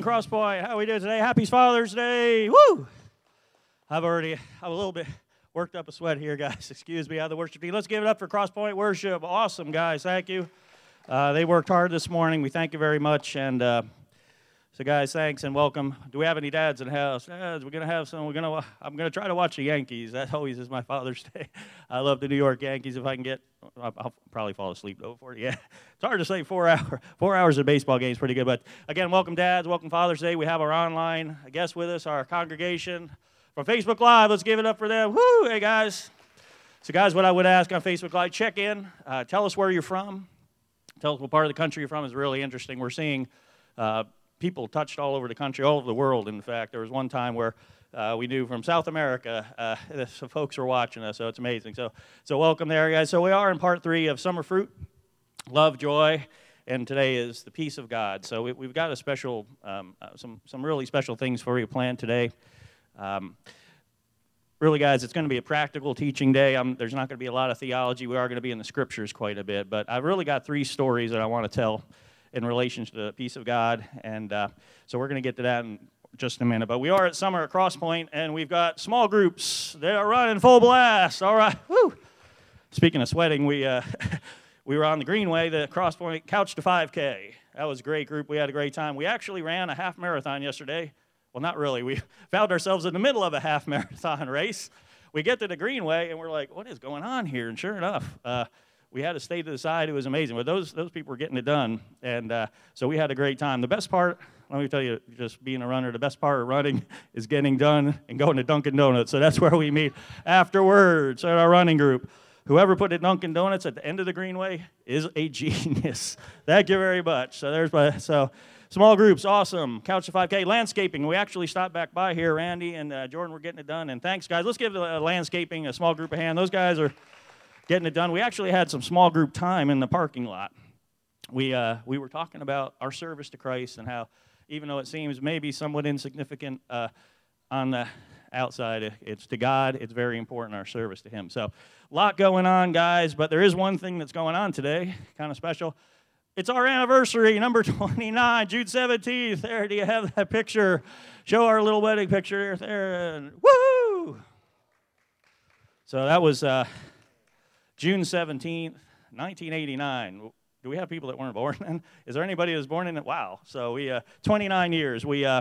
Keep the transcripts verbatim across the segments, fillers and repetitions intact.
Crosspoint. How we doing today? Happy Father's Day. Woo! I've already, I'm a little bit worked up a sweat here, guys. Excuse me, out of the worship team. Let's give it up for Crosspoint Worship. Awesome, guys. Thank you. Uh, they worked hard this morning. We thank you very much. And uh, so, guys, thanks and welcome. Do we have any dads in the house? Dads, we're gonna have some. We're gonna. I'm gonna try to watch the Yankees. That always is my Father's Day. I love the New York Yankees. If I can get, I'll, I'll probably fall asleep though before. Yeah, it's hard to say four hour. Four hours of baseball game is pretty good. But again, welcome dads. Welcome Father's Day. We have our online guests with us, our congregation from Facebook Live. Let's give it up for them. Woo! Hey guys. So guys, what I would ask on Facebook Live, check in. Uh, tell us where you're from. Tell us what part of the country you're from. Is really interesting. We're seeing. Uh, People touched all over the country, all over the world, in fact. There was one time where uh, we knew from South America, uh, some folks were watching us, so it's amazing. So so welcome there, guys. So we are in part three of Summer Fruit, Love, Joy, and today is the Peace of God. So we, we've got a special, um, uh, some, some really special things for you planned today. Um, really, guys, it's going to be a practical teaching day. I'm, there's not going to be a lot of theology. We are going to be in the Scriptures quite a bit, but I've really got three stories that I want to tell in relation to the peace of God, and uh, so we're going to get to that in just a minute. But we are at Summer at Crosspoint, and we've got small groups. They are running full blast. All right. Woo. Speaking of sweating, we uh, we were on the Greenway, the Crosspoint Couch to five K. That was a great group. We had a great time. We actually ran a half marathon yesterday. Well, not really. We found ourselves in the middle of a half marathon race. We get to the Greenway, and we're like, what is going on here? And sure enough, uh, we had to stay to the side. It was amazing. But those those people were getting it done. And uh, so we had a great time. The best part, let me tell you, just being a runner, the best part of running is getting done and going to Dunkin' Donuts. So that's where we meet afterwards at our running group. Whoever put the Dunkin' Donuts at the end of the Greenway is a genius. Thank you very much. So there's my, so small groups, awesome. Couch to five K, landscaping. We actually stopped back by here. Randy and uh, Jordan were getting it done. And thanks, guys. Let's give the uh, landscaping a small group a hand. Those guys are getting it done. We actually had some small group time in the parking lot. We uh, we were talking about our service to Christ and how, even though it seems maybe somewhat insignificant uh, on the outside, it's to God. It's very important, our service to Him. So a lot going on, guys, but there is one thing that's going on today, kind of special. It's our anniversary, number twenty-nine, June seventeenth. There, do you have that picture? Show our little wedding picture there. And woo! So that was Uh, June seventeenth, nineteen eighty-nine. Do we have people that weren't born then? Is there anybody that was born in it? Wow. So we, uh, twenty-nine years. We, uh,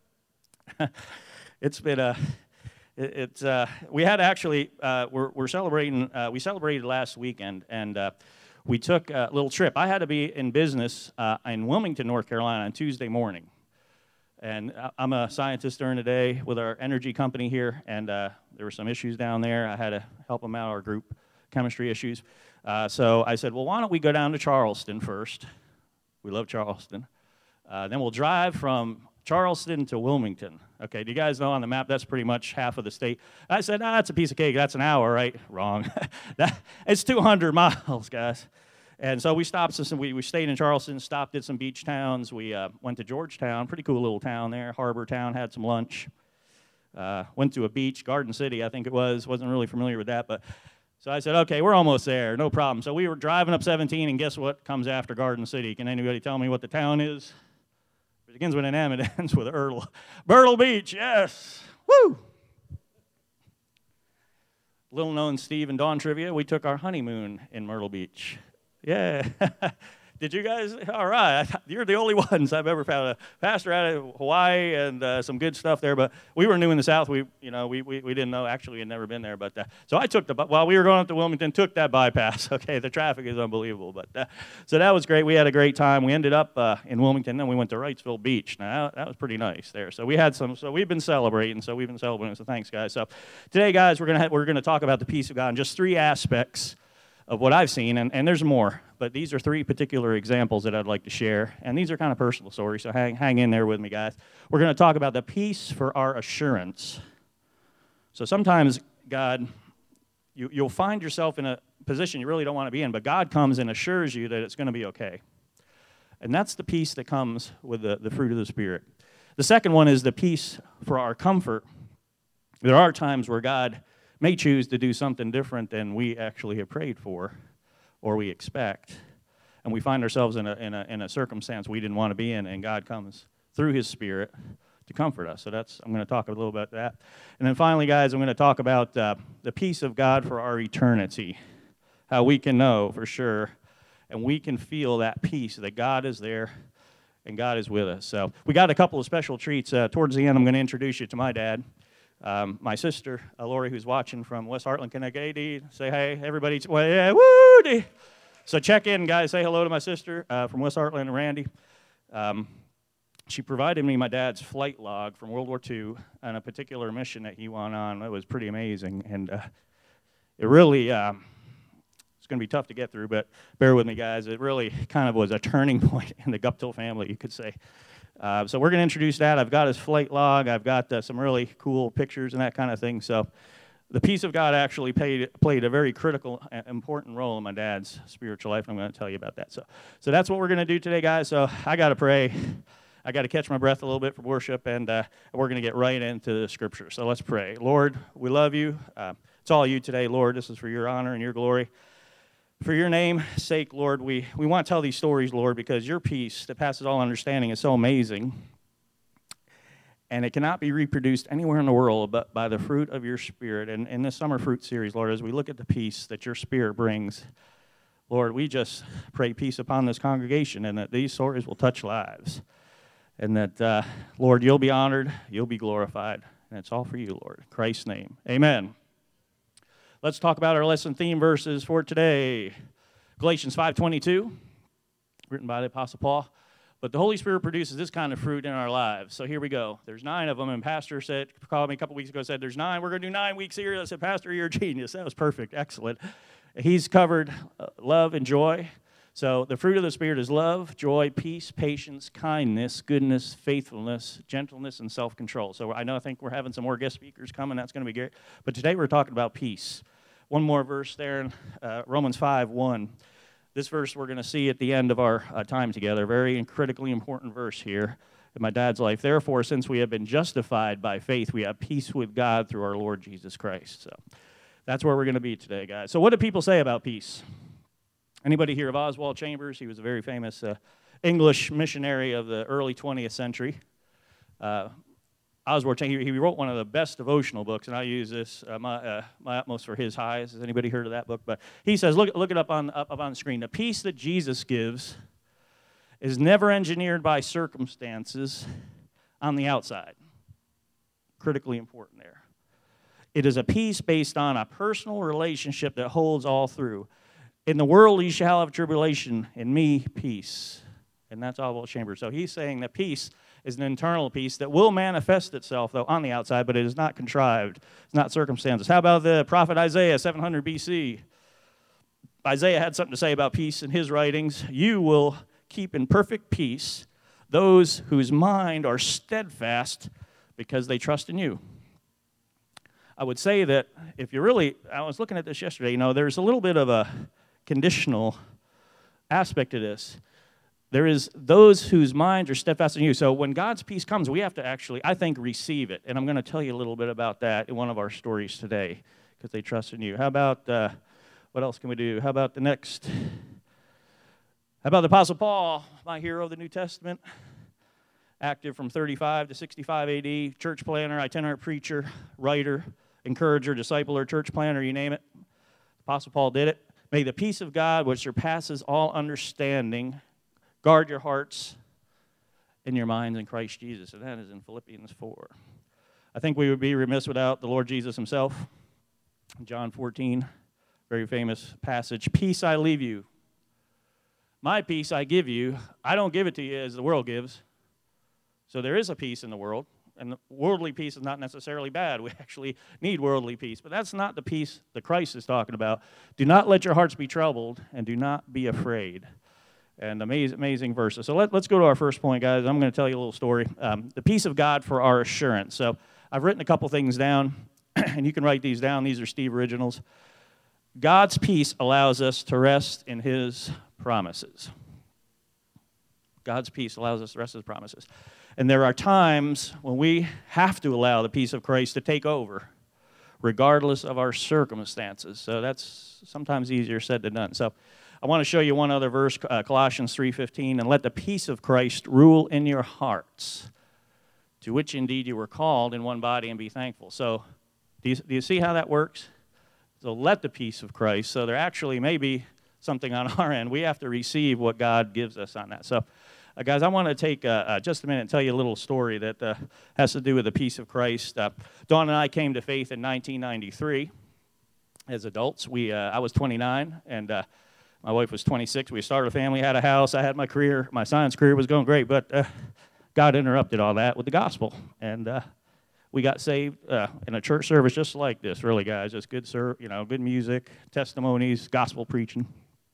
it's been a, it, it's, uh, we had actually, uh, we're, we're celebrating, uh, we celebrated last weekend, and uh, we took a little trip. I had to be in business uh, in Wilmington, North Carolina on Tuesday morning. And I'm a scientist during the day with our energy company here, and uh, there were some issues down there. I had to help them out, our group. Chemistry issues. Uh, so I said, well, why don't we go down to Charleston first? We love Charleston. Uh, then we'll drive from Charleston to Wilmington. Okay, do you guys know on the map that's pretty much half of the state? I said, ah, that's a piece of cake. That's an hour, right? Wrong. that, it's two hundred miles, guys. And so we stopped, so we, we stayed in Charleston, stopped at some beach towns. We uh, went to Georgetown, pretty cool little town there, harbor town, had some lunch. Uh, went to a beach, Garden City, I think it was. Wasn't really familiar with that, but so I said, okay, we're almost there, no problem. So we were driving up seventeen, and guess what comes after Garden City? Can anybody tell me what the town is? It begins with an M, it ends with an Erdl. Myrtle Beach, yes. Woo! Little known Steve and Dawn trivia, we took our honeymoon in Myrtle Beach. Yeah. Did you guys? All right. You're the only ones I've ever found. A pastor out of Hawaii and uh, some good stuff there. But we were new in the South. We, you know, we we, we didn't know. Actually, we had never been there. But uh, so I took the while we were going up to Wilmington, took that bypass. Okay, the traffic is unbelievable. But uh, so that was great. We had a great time. We ended up uh, in Wilmington. Then we went to Wrightsville Beach. Now that was pretty nice there. So we had some. So we've been celebrating. So we've been celebrating. So thanks, guys. So today, guys, we're gonna have, we're gonna talk about the peace of God in just three aspects of what I've seen, and, and there's more, but these are three particular examples that I'd like to share, and these are kind of personal stories, so hang, hang in there with me, guys. We're going to talk about the peace for our assurance. So sometimes, God, you, you'll find yourself in a position you really don't want to be in, but God comes and assures you that it's going to be okay. And that's the peace that comes with the, the fruit of the Spirit. The second one is the peace for our comfort. There are times where God may choose to do something different than we actually have prayed for or we expect, and we find ourselves in a, in a, in a circumstance we didn't want to be in, and God comes through his Spirit to comfort us. So that's, I'm going to talk a little about that. And then finally, guys, I'm going to talk about uh, the peace of God for our eternity, how we can know for sure, and we can feel that peace that God is there and God is with us. So we got a couple of special treats. Uh, towards the end, I'm going to introduce you to my dad. Um, my sister, uh, Lori, who's watching from West Hartland, Connecticut. Say hey, everybody. Well, yeah, woo! So check in, guys. Say hello to my sister uh, from West Hartland, and Randy. Um, she provided me my dad's flight log from World War Two on a particular mission that he went on. It was pretty amazing, and uh, it really, uh, it's going to be tough to get through, but bear with me, guys. It really kind of was a turning point in the Guptill family, you could say. Uh, so we're going to introduce that. I've got his flight log. I've got uh, some really cool pictures and that kind of thing. So the peace of God actually played, played a very critical, important role in my dad's spiritual life, and I'm going to tell you about that. So, so that's what we're going to do today, guys. So I got to pray. I got to catch my breath a little bit for worship, and uh, we're going to get right into the Scripture. So let's pray. Lord, we love you. Uh, it's all you today, Lord. This is for your honor and your glory. For your name's sake, Lord, we, we want to tell these stories, Lord, because your peace that passes all understanding is so amazing, and it cannot be reproduced anywhere in the world but by the fruit of your Spirit. And in this summer fruit series, Lord, as we look at the peace that your Spirit brings, Lord, we just pray peace upon this congregation, and that these stories will touch lives. And that, uh, Lord, you'll be honored, you'll be glorified, and it's all for you, Lord. In Christ's name, amen. Let's talk about our lesson theme verses for today. Galatians five twenty-two, written by the Apostle Paul. But the Holy Spirit produces this kind of fruit in our lives. So here we go. There's nine of them, and Pastor said, called me a couple weeks ago, said, there's nine. We're going to do nine weeks here. I said, Pastor, you're a genius. That was perfect. Excellent. He's covered uh, love and joy. So the fruit of the Spirit is love, joy, peace, patience, kindness, goodness, faithfulness, gentleness, and self-control. So I know I think we're having some more guest speakers coming. That's going to be great. But today we're talking about peace. One more verse there in uh, Romans five one. This verse we're going to see at the end of our uh, time together. Very critically important verse here in my dad's life. Therefore, since we have been justified by faith, we have peace with God through our Lord Jesus Christ. So that's where we're going to be today, guys. So what do people say about peace? Anybody hear of Oswald Chambers? He was a very famous uh, English missionary of the early twentieth century. Uh, Oswald Chambers, he wrote one of the best devotional books, and I use this, uh, my, uh, my utmost for his highs. Has anybody heard of that book? But he says, look, look it up on, up, up on the screen. The peace that Jesus gives is never engineered by circumstances on the outside. Critically important there. It is a peace based on a personal relationship that holds all through. In the world you shall have tribulation, in me peace. And that's Oswald Chambers. So he's saying that peace is an internal peace that will manifest itself, though, on the outside, but it is not contrived. It's not circumstances. How about the prophet Isaiah, seven hundred B C? Isaiah had something to say about peace in his writings. You will keep in perfect peace those whose mind are steadfast because they trust in you. I would say that if you really, I was looking at this yesterday, you know, there's a little bit of a conditional aspect to this. There is those whose minds are steadfast in you. So when God's peace comes, we have to actually, I think, receive it. And I'm going to tell you a little bit about that in one of our stories today, because they trust in you. How about, uh, what else can we do? How about the next? How about the Apostle Paul, my hero of the New Testament? Active from thirty-five to sixty-five A D, church planner, itinerant preacher, writer, encourager, discipler, church planner, you name it. Apostle Paul did it. May the peace of God, which surpasses all understanding, guard your hearts and your minds in Christ Jesus. And that is in Philippians four. I think we would be remiss without the Lord Jesus himself. John fourteen, very famous passage. Peace I leave you. My peace I give you. I don't give it to you as the world gives. So there is a peace in the world. And the worldly peace is not necessarily bad. We actually need worldly peace. But that's not the peace that Christ is talking about. Do not let your hearts be troubled, and do not be afraid. And amazing, amazing verses. So let, let's go to our first point, guys. I'm going to tell you a little story. Um, the peace of God for our assurance. So I've written a couple things down, and you can write these down. These are Steve originals. God's peace allows us to rest in his promises. God's peace allows us to rest in his promises. And there are times when we have to allow the peace of Christ to take over, regardless of our circumstances. So that's sometimes easier said than done. So I want to show you one other verse, uh, Colossians three fifteen, and let the peace of Christ rule in your hearts, to which indeed you were called in one body, and be thankful. So do you, do you see how that works? So let the peace of Christ. So there actually may be something on our end. We have to receive what God gives us on that. So uh, guys, I want to take uh, uh, just a minute and tell you a little story that uh, has to do with the peace of Christ. Uh, Dawn and I came to faith in nineteen ninety-three as adults. We, uh, I was twenty-nine, and uh, my wife was twenty-six. We started a family, had a house. I had my career. My science career was going great, but uh, God interrupted all that with the gospel. And uh, we got saved uh, in a church service just like this, really, guys. Just good, ser- you know, good music, testimonies, gospel preaching.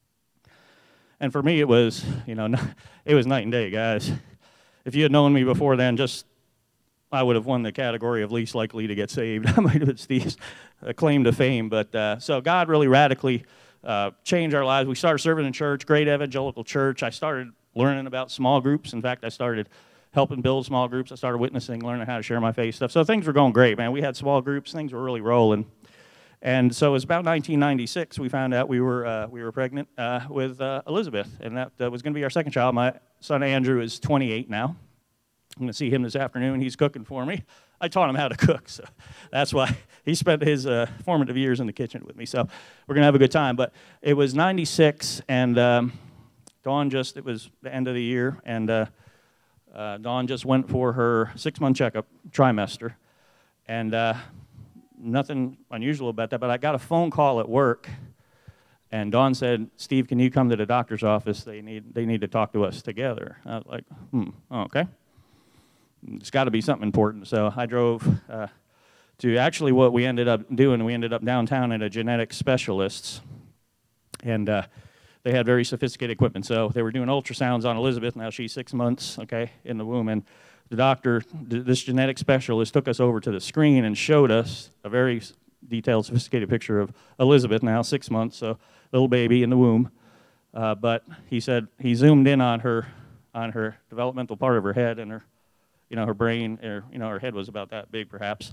And for me, it was, you know, it was night and day, guys. If you had known me before then, just I would have won the category of least likely to get saved. I might have been Steve's uh, claim to fame. But uh, so God really radically uh, changed our lives. We started serving in church, great evangelical church. I started learning about small groups. In fact, I started helping build small groups. I started witnessing, learning how to share my faith stuff. So things were going great, man. We had small groups. Things were really rolling. And so it was about nineteen ninety-six, we found out we were uh, we were pregnant uh, with uh, Elizabeth, and that uh, was going to be our second child. My son Andrew is twenty-eight now. I'm going to see him this afternoon. He's cooking for me. I taught him how to cook, so that's why he spent his uh, formative years in the kitchen with me. So we're going to have a good time. But it was ninety-six, and um, Dawn just, it was the end of the year, and uh, uh, Dawn just went for her six-month checkup, trimester, and uh, nothing unusual about that, but I got a phone call at work, and Dawn said, Steve, can you come to the doctor's office? They need they need to talk to us together. I was like, hmm, oh, okay. It's got to be something important. So I drove uh, to actually what we ended up doing. We ended up downtown at a genetic specialist's, and uh, they had very sophisticated equipment. So they were doing ultrasounds on Elizabeth. Now she's six months, okay, in the womb, and the doctor, this genetic specialist, took us over to the screen and showed us a very detailed, sophisticated picture of Elizabeth, now six months, so little baby in the womb. Uh, but he said he zoomed in on her, on her developmental part of her head and her, you know, her brain, or you know, her head was about that big, perhaps.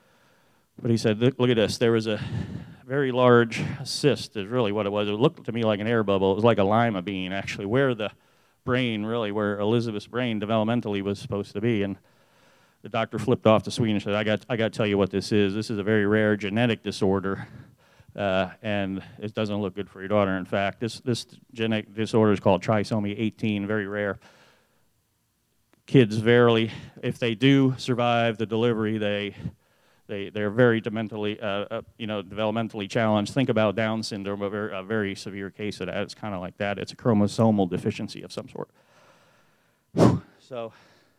But he said, look, look at this. There was a very large cyst, is really what it was. It looked to me like an air bubble. It was like a lima bean, actually, where the brain, really, where Elizabeth's brain developmentally was supposed to be. And the doctor flipped off the screen and said, I got, I got to tell you what this is. This is a very rare genetic disorder, uh, and it doesn't look good for your daughter. In fact, this, this genetic disorder is called trisomy eighteen, very rare. Kids verily, if they do survive the delivery, they, they, they're very developmentally, uh, uh, you know, developmentally challenged. Think about Down syndrome, a very, a very severe case of that. It's kind of like that. It's a chromosomal deficiency of some sort. So,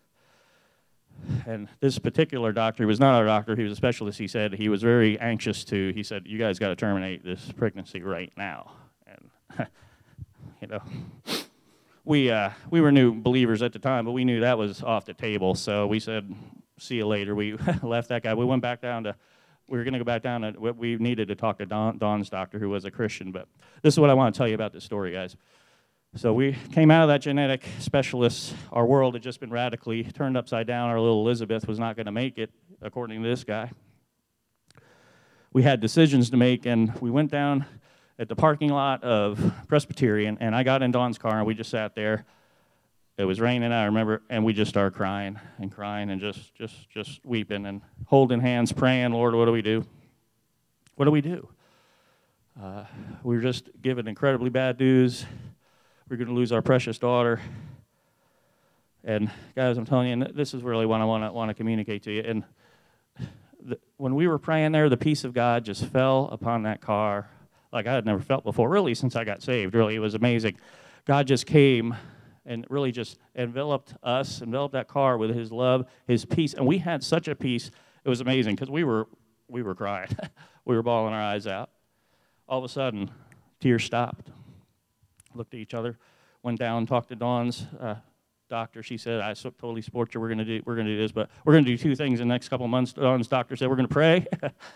and this particular doctor, he was not our doctor, he was a specialist. He said he was very anxious to, he said, you guys got to terminate this pregnancy right now. And, you know, we, uh, we were new believers at the time, but we knew that was off the table. So we said, see you later. We left that guy. We went back down to, we were going to go back down to, we needed to talk to Dawn, Dawn's doctor, who was a Christian. But this is what I want to tell you about this story, guys. So we came out of that genetic specialist. Our world had just been radically turned upside down. Our little Elizabeth was not going to make it, according to this guy. We had decisions to make, and we went down at the parking lot of Presbyterian, and I got in Dawn's car, and we just sat there. It was raining, I remember, and we just started crying and crying and just, just, just weeping and holding hands, praying, Lord, what do we do? What do we do? Uh, we were just given incredibly bad news. We're going to lose our precious daughter. And guys, I'm telling you, and this is really what I want to want to communicate to you. And the, when we were praying there, the peace of God just fell upon that car like I had never felt before, really, since I got saved. Really, it was amazing. God just came and really just enveloped us, enveloped that car with his love, his peace. And we had such a peace, it was amazing, because we were, we were crying. We were bawling our eyes out. All of a sudden, tears stopped. Looked at each other, went down, talked to Dawn's uh, doctor. She said, I so totally support you. We're going to do we're going to do this, but we're going to do two things in the next couple of months. Dawn's doctor said, we're going to pray,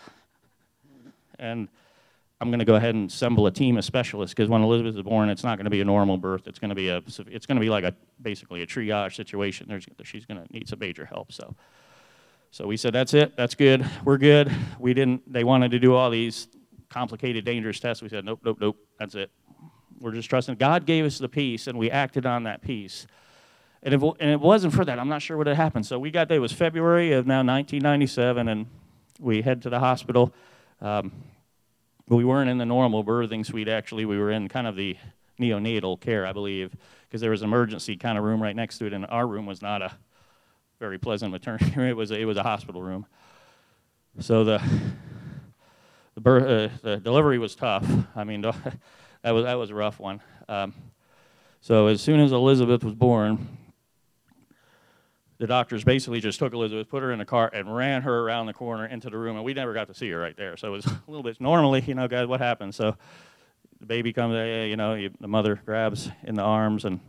and I'm going to go ahead and assemble a team of specialists, because when Elizabeth is born, it's not going to be a normal birth. It's going to be a it's going to be like a basically a triage situation. There's she's going to need some major help. So, so we said, that's it. That's good. We're good. We didn't. They wanted to do all these complicated, dangerous tests. We said, nope, nope, nope. That's it. we're just trusting. God gave us the peace, and we acted on that peace. And if and it wasn't for that, I'm not sure what had happened. So we got there. It was February of now nineteen ninety-seven, and we head to the hospital. Um, we weren't in the normal birthing suite, actually. We were in kind of the neonatal care, I believe, because there was an emergency kind of room right next to it, and our room was not a very pleasant maternity room. It was a, it was a hospital room. So the the, birth, uh, the delivery was tough. I mean, that was that was a rough one. Um, so as soon as Elizabeth was born, the doctors basically just took Elizabeth, put her in a car, and ran her around the corner into the room, and we never got to see her right there. So it was a little bit, normally, you know, guys, what happens? So the baby comes, you know, you, the mother grabs in the arms, and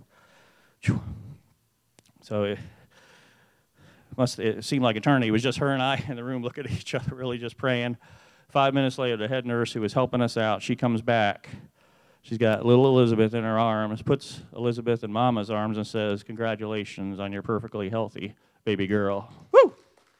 so it must, it seemed like eternity. It was just her and I in the room looking at each other, really just praying. Five minutes later, the head nurse who was helping us out, she comes back. She's got little Elizabeth in her arms, puts Elizabeth in Mama's arms and says, "Congratulations on your perfectly healthy baby girl." Woo!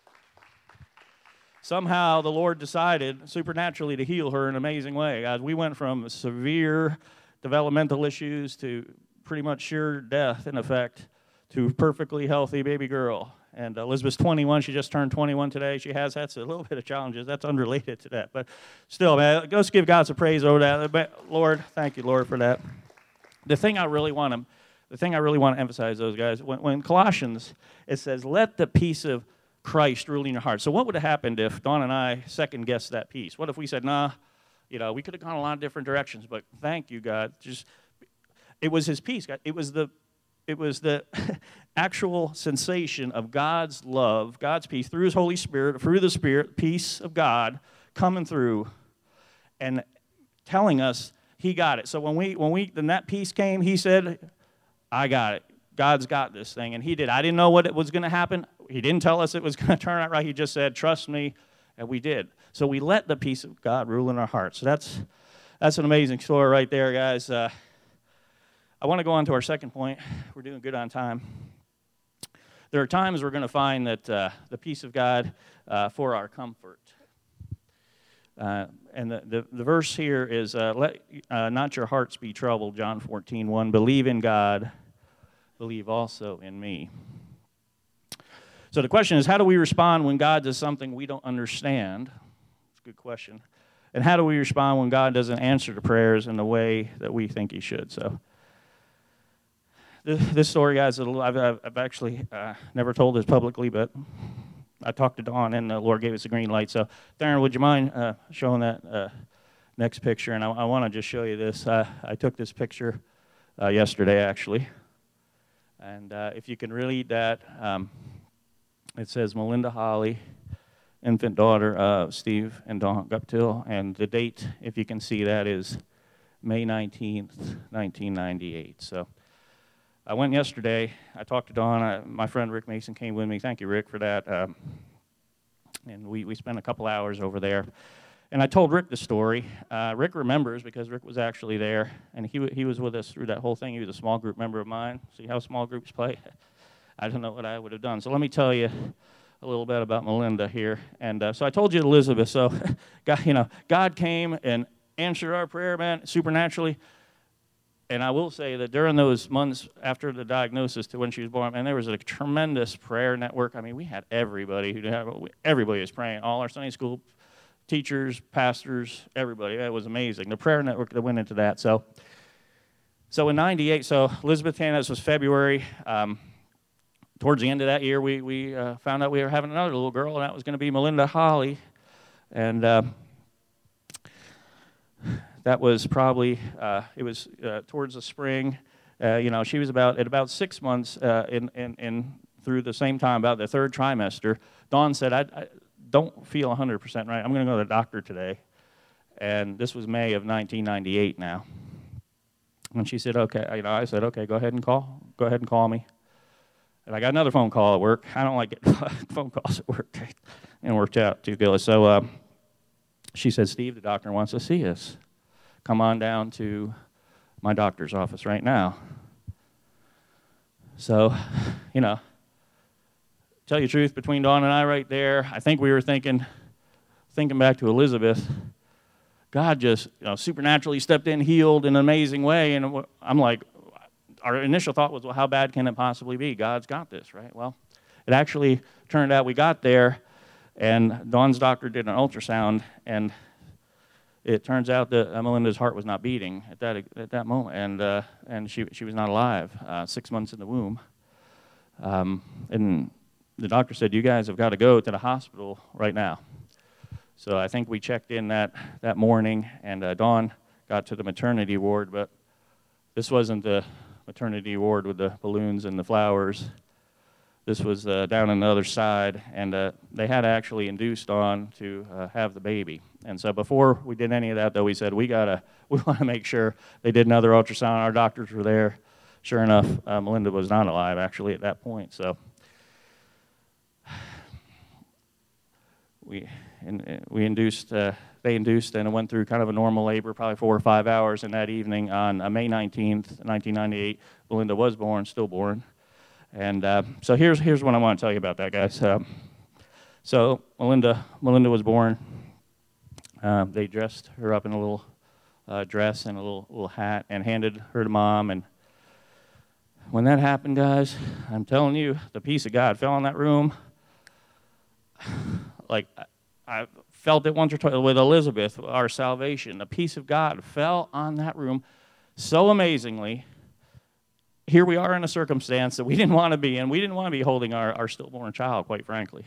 Somehow the Lord decided supernaturally to heal her in an amazing way. Guys, we went from severe developmental issues to pretty much sure death, in effect, to perfectly healthy baby girl. And Elizabeth's twenty-one. She just turned twenty-one today. She has had a little bit of challenges. That's unrelated to that. But still, man, let's give God some praise over that. Lord, thank you, Lord, for that. The thing I really want to, the thing I really want to emphasize, those guys, when, when Colossians, it says, "Let the peace of Christ rule in your heart." So what would have happened if Dawn and I second-guessed that peace? What if we said, nah, you know, we could have gone a lot of different directions, but thank you, God. Just, it was his peace, God. It was the It was the actual sensation of God's love, God's peace, through his Holy Spirit, through the Spirit, peace of God coming through and telling us he got it. So when we, when we, when that peace came, he said, "I got it. God's got this thing." And he did. I didn't know what it was going to happen. He didn't tell us it was going to turn out right. He just said, "Trust me," and we did. So we let the peace of God rule in our hearts. So that's, that's an amazing story right there, guys. Uh, I want to go on to our second point. We're doing good on time. There are times we're going to find that uh, the peace of God uh, for our comfort. Uh, and the, the, the verse here is, uh, let uh, not your hearts be troubled, John fourteen one. Believe in God, believe also in me. So the question is, how do we respond when God does something we don't understand? It's a good question. And how do we respond when God doesn't answer the prayers in the way that we think he should? So this story, guys, I've, I've actually uh, never told this publicly, but I talked to Dawn, and the Lord gave us a green light. So, Darren, would you mind uh, showing that uh, next picture? And I, I want to just show you this. Uh, I took this picture uh, yesterday, actually. And uh, if you can read that, um, it says Melinda Holly, infant daughter of Steve and Dawn Guptill. And the date, if you can see that, is May nineteenth, nineteen ninety-eight. So I went yesterday. I talked to Dawn. I, my friend Rick Mason came with me. Thank you, Rick, for that. Um, and we, we spent a couple hours over there. And I told Rick the story. Uh, Rick remembers because Rick was actually there, and he he was with us through that whole thing. He was a small group member of mine. See how small groups play? I don't know what I would have done. So let me tell you a little bit about Melinda here. And uh, so I told you Elizabeth. So God, you know, God came and answered our prayer, man, supernaturally. And I will say that during those months after the diagnosis to when she was born, man, there was a tremendous prayer network. I mean, we had everybody who had, everybody was praying. All our Sunday school teachers, pastors, everybody. That was amazing. The prayer network that went into that. So, so in ninety-eight, so Elizabeth came. This was February. Um, towards the end of that year, we we uh, found out we were having another little girl, and that was going to be Melinda Holly, and. Uh, That was probably, uh, it was uh, towards the spring. Uh, you know, she was about, at about six months uh, in, in, in through the same time, about the third trimester. Dawn said, I, I don't feel one hundred percent right. I'm going to go to the doctor today. And this was May of nineteen ninety-eight now. And she said, okay, you know, I said, okay, go ahead and call. Go ahead and call me. And I got another phone call at work. I don't like getting phone calls at work. It worked out too good. So uh, she said, Steve, the doctor wants to see us. Come on down to my doctor's office right now. So, you know, tell you the truth, between Dawn and I right there, I think we were thinking, thinking back to Elizabeth, God just you know, supernaturally stepped in, healed in an amazing way. And I'm like, our initial thought was, well, how bad can it possibly be? God's got this, right? Well, it actually turned out we got there, and Dawn's doctor did an ultrasound, and it turns out that Melinda's heart was not beating at that at that moment, and uh, and she she was not alive, uh, six months in the womb. Um, and the doctor said, you guys have got to go to the hospital right now. So I think we checked in that, that morning, and uh, Dawn got to the maternity ward, but this wasn't the maternity ward with the balloons and the flowers. This was uh, down on the other side, and uh, they had actually induced Dawn to uh, have the baby. And so before we did any of that, though, we said, we gotta, we want to make sure. They did another ultrasound. Our doctors were there. Sure enough, uh, Melinda was not alive, actually, at that point. So we and, we induced, uh, they induced, and it went through kind of a normal labor, probably four or five hours. And that evening, on uh, May nineteenth, nineteen ninety-eight, Melinda was born, stillborn. And uh, so here's here's what I want to tell you about that, guys. Um, so Melinda Melinda was born. Uh, they dressed her up in a little uh, dress and a little little hat, and handed her to Mom. And when that happened, guys, I'm telling you, the peace of God fell in that room. Like I, I felt it once or twice with Elizabeth, our salvation. The peace of God fell on that room so amazingly. Here we are in a circumstance that we didn't want to be in. We didn't want to be holding our, our stillborn child, quite frankly.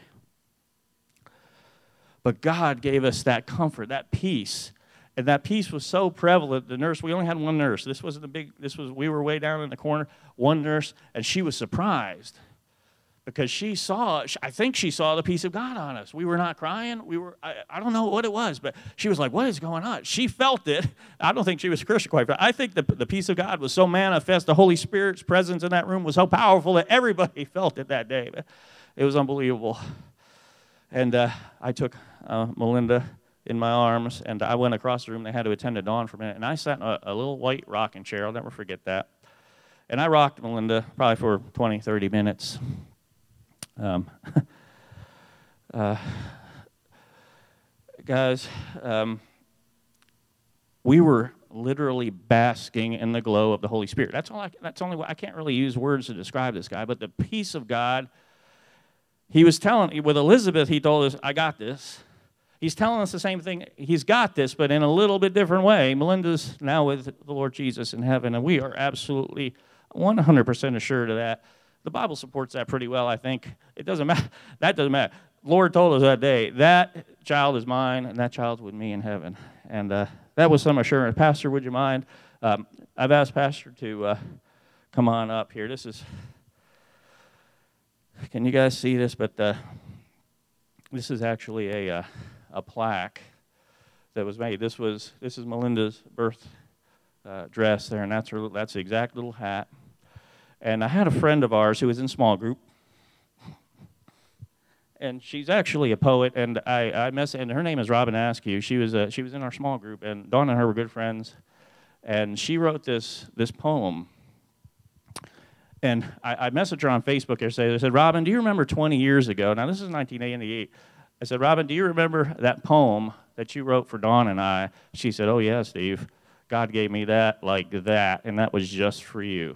But God gave us that comfort, that peace. And that peace was so prevalent. The nurse, we only had one nurse. This wasn't a big, this was, we were way down in the corner, one nurse, and she was surprised because she saw, I think she saw the peace of God on us. We were not crying. We were, I, I don't know what it was, but she was like, what is going on? She felt it. I don't think she was a Christian quite. I think the, the peace of God was so manifest. The Holy Spirit's presence in that room was so powerful that everybody felt it that day. It was unbelievable. And uh, I took uh, Melinda in my arms, and I went across the room. They had to attend to Dawn for a minute, and I sat in a, a little white rocking chair. I'll never forget that. And I rocked Melinda probably for twenty, thirty minutes. Um, uh, guys, um, we were literally basking in the glow of the Holy Spirit. That's all. I, that's only. I can't really use words to describe this guy, but the peace of God. He was telling with Elizabeth. He told us, "I got this." He's telling us the same thing. He's got this, but in a little bit different way. Melinda's now with the Lord Jesus in heaven, and we are absolutely one hundred percent assured of that. The Bible supports that pretty well, I think. It doesn't matter. That doesn't matter. Lord told us that day, that child is mine, and that child's with me in heaven. And uh, that was some assurance. Pastor, would you mind? Um, I've asked Pastor to uh, come on up here. This is, can you guys see this? But uh, this is actually a, uh, a plaque that was made. This was this is Melinda's birth uh, dress there, and that's her. That's the exact little hat. And I had a friend of ours who was in small group, and she's actually a poet. And I, I mess, and her name is Robin Askew. She was a, she was in our small group, and Dawn and her were good friends. And she wrote this this poem. And I, I messaged her on Facebook yesterday. I said, Robin, do you remember twenty years ago? Now this is nineteen eighty-eight. I said, Robin, do you remember that poem that you wrote for Dawn and I? She said, oh yeah, Steve. God gave me that like that, and that was just for you.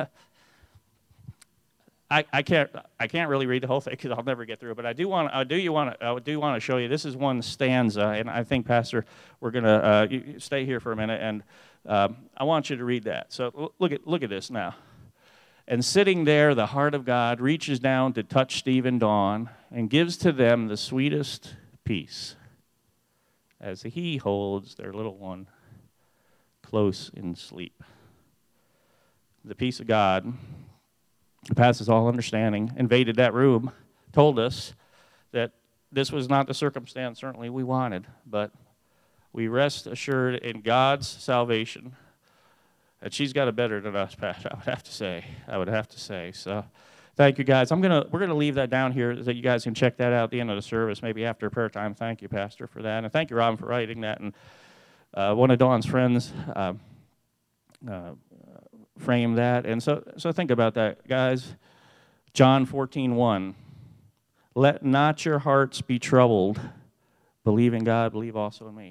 I, I can't I can't really read the whole thing because I'll never get through it. But I do want I do you want to I do want to show you. This is one stanza, and I think Pastor, we're gonna uh, you, you stay here for a minute, and um, I want you to read that. So look at look at this now. And sitting there, the heart of God reaches down to touch Steve and Dawn and gives to them the sweetest peace, as He holds their little one close in sleep. The peace of God passes all understanding, invaded that room, told us that this was not the circumstance certainly we wanted, but we rest assured in God's salvation. And she's got it better than us, Pat, I would have to say. I would have to say. So thank you, guys. I'm gonna we're gonna leave that down here so that you guys can check that out at the end of the service, maybe after prayer time. Thank you, Pastor, for that. And thank you, Robin, for writing that. And uh, one of Dawn's friends uh, uh, frame that. And so so think about that, guys. John fourteen one. Let not your hearts be troubled. Believe in God, believe also in me.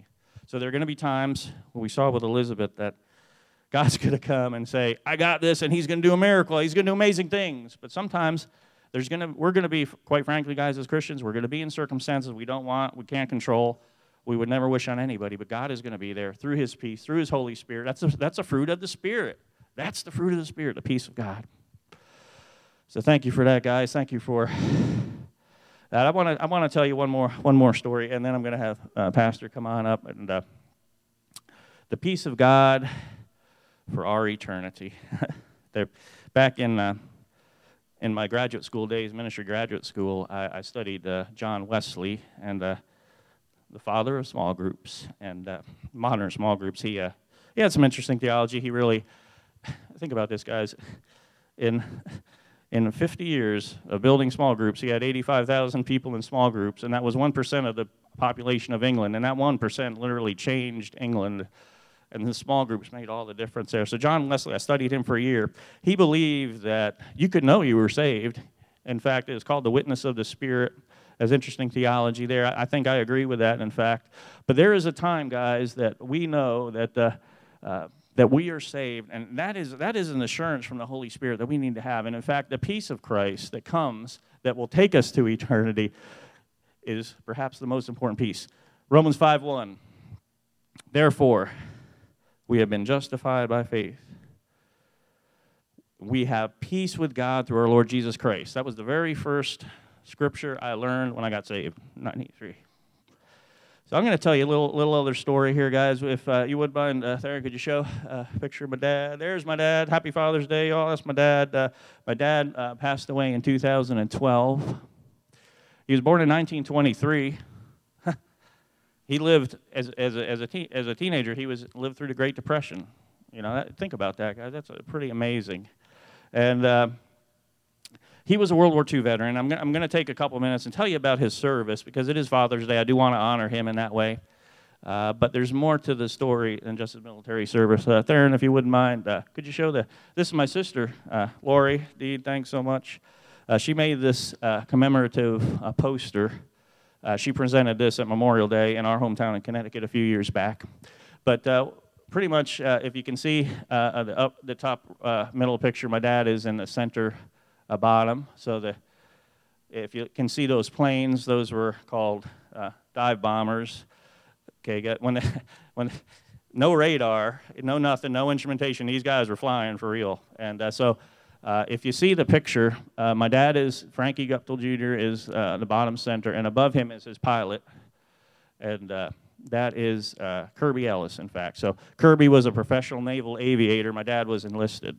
So there are going to be times, when we saw with Elizabeth, that God's going to come and say, I got this, and he's going to do a miracle. He's going to do amazing things. But sometimes there's going to, we're going to be, quite frankly, guys, as Christians, we're going to be in circumstances we don't want, we can't control, we would never wish on anybody. But God is going to be there through his peace, through his Holy Spirit. That's a, that's a fruit of the Spirit. That's the fruit of the Spirit, the peace of God. So thank you for that, guys. Thank you for that. I want to I want to tell you one more one more story, and then I'm going to have uh, Pastor come on up. And uh, the peace of God for our eternity. Back in uh, in my graduate school days, ministry graduate school, I, I studied uh, John Wesley, and uh, the father of small groups and uh, modern small groups. He uh, he had some interesting theology. He really, think about this, guys. In In fifty years of building small groups, he had eighty-five thousand people in small groups, and that was one percent of the population of England, and that one percent literally changed England, and the small groups made all the difference there. So John Wesley, I studied him for a year. He believed that you could know you were saved. In fact, it was called the witness of the Spirit. There's interesting theology there. I think I agree with that, in fact. But there is a time, guys, that we know that the uh, that we are saved, and that is that is an assurance from the Holy Spirit that we need to have. And in fact, the peace of Christ that comes, that will take us to eternity, is perhaps the most important piece. Romans five one. Therefore, we have been justified by faith. We have peace with God through our Lord Jesus Christ. That was the very first scripture I learned when I got saved, nineteen eighty-three. So I'm going to tell you a little little other story here, guys. If uh, you would mind, uh, Theron, could you show a picture of my dad? There's my dad. Happy Father's Day, y'all. That's my dad. Uh, my dad uh, passed away in two thousand twelve. He was born in nineteen twenty-three. He lived as as a as a, teen, as a teenager. He was lived through the Great Depression. You know, that, think about that, guys. That's uh, pretty amazing. And uh, he was a World War Two veteran. I'm going I'm to take a couple minutes and tell you about his service, because it is Father's Day. I do want to honor him in that way. Uh, but there's more to the story than just his military service. Uh, Theron, if you wouldn't mind, uh, could you show the, this is my sister, uh, Lori Deed, thanks so much. Uh, she made this uh, commemorative uh, poster. Uh, she presented this at Memorial Day in our hometown in Connecticut a few years back. But uh, pretty much, uh, if you can see uh, the, up the top uh, middle picture, my dad is in the center uh, bottom. So the, if you can see those planes, those were called uh, dive bombers. Okay, get, when, the, when no radar, no nothing, no instrumentation, these guys were flying for real. And uh, so uh, if you see the picture, uh, my dad is, Frankie Guptill Junior is uh, the bottom center, and above him is his pilot. And uh, that is uh, Kirby Ellis, in fact. So Kirby was a professional naval aviator. My dad was enlisted.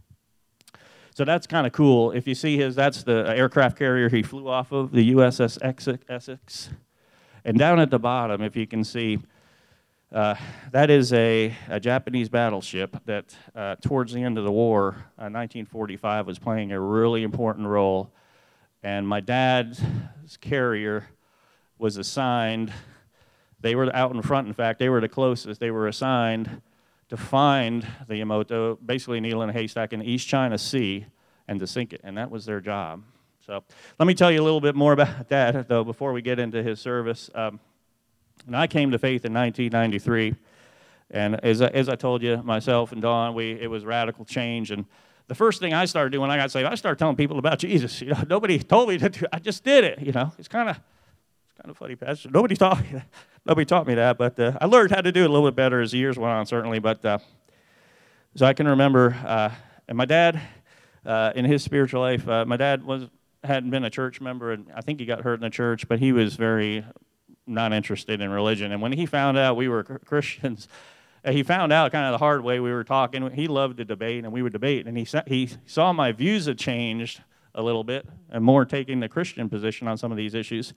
So that's kind of cool. If you see his, that's the aircraft carrier he flew off of, the U S S Essex. And down at the bottom, if you can see, uh, that is a, a Japanese battleship that uh, towards the end of the war, uh, nineteen forty-five, was playing a really important role. And my dad's carrier was assigned, they were out in front, in fact, they were the closest. They were assigned to find the Yamato, basically a needle in a haystack in the East China Sea, and to sink it, and that was their job. So let me tell you a little bit more about that, though, before we get into his service. Um, and I came to faith in nineteen ninety-three, and as I, as I told you, myself and Dawn, we it was radical change. And the first thing I started doing when I got saved, I started telling people about Jesus. You know, nobody told me to do. I just did it. You know, it's kind of it's kind of funny, Pastor. Nobody taught me that. Nobody taught me that, but uh, I learned how to do it a little bit better as the years went on, certainly. But uh, so I can remember, uh, and my dad, uh, in his spiritual life, uh, my dad was. hadn't been a church member, and I think he got hurt in the church, but he was very not interested in religion. And when he found out we were Christians, he found out kind of the hard way. We were talking. He loved to debate, and we would debate. And he he saw my views had changed a little bit, and more taking the Christian position on some of these issues.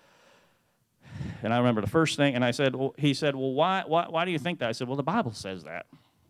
And I remember the first thing, and I said, well, he said, well, why, why, why do you think that? I said, well, the Bible says that.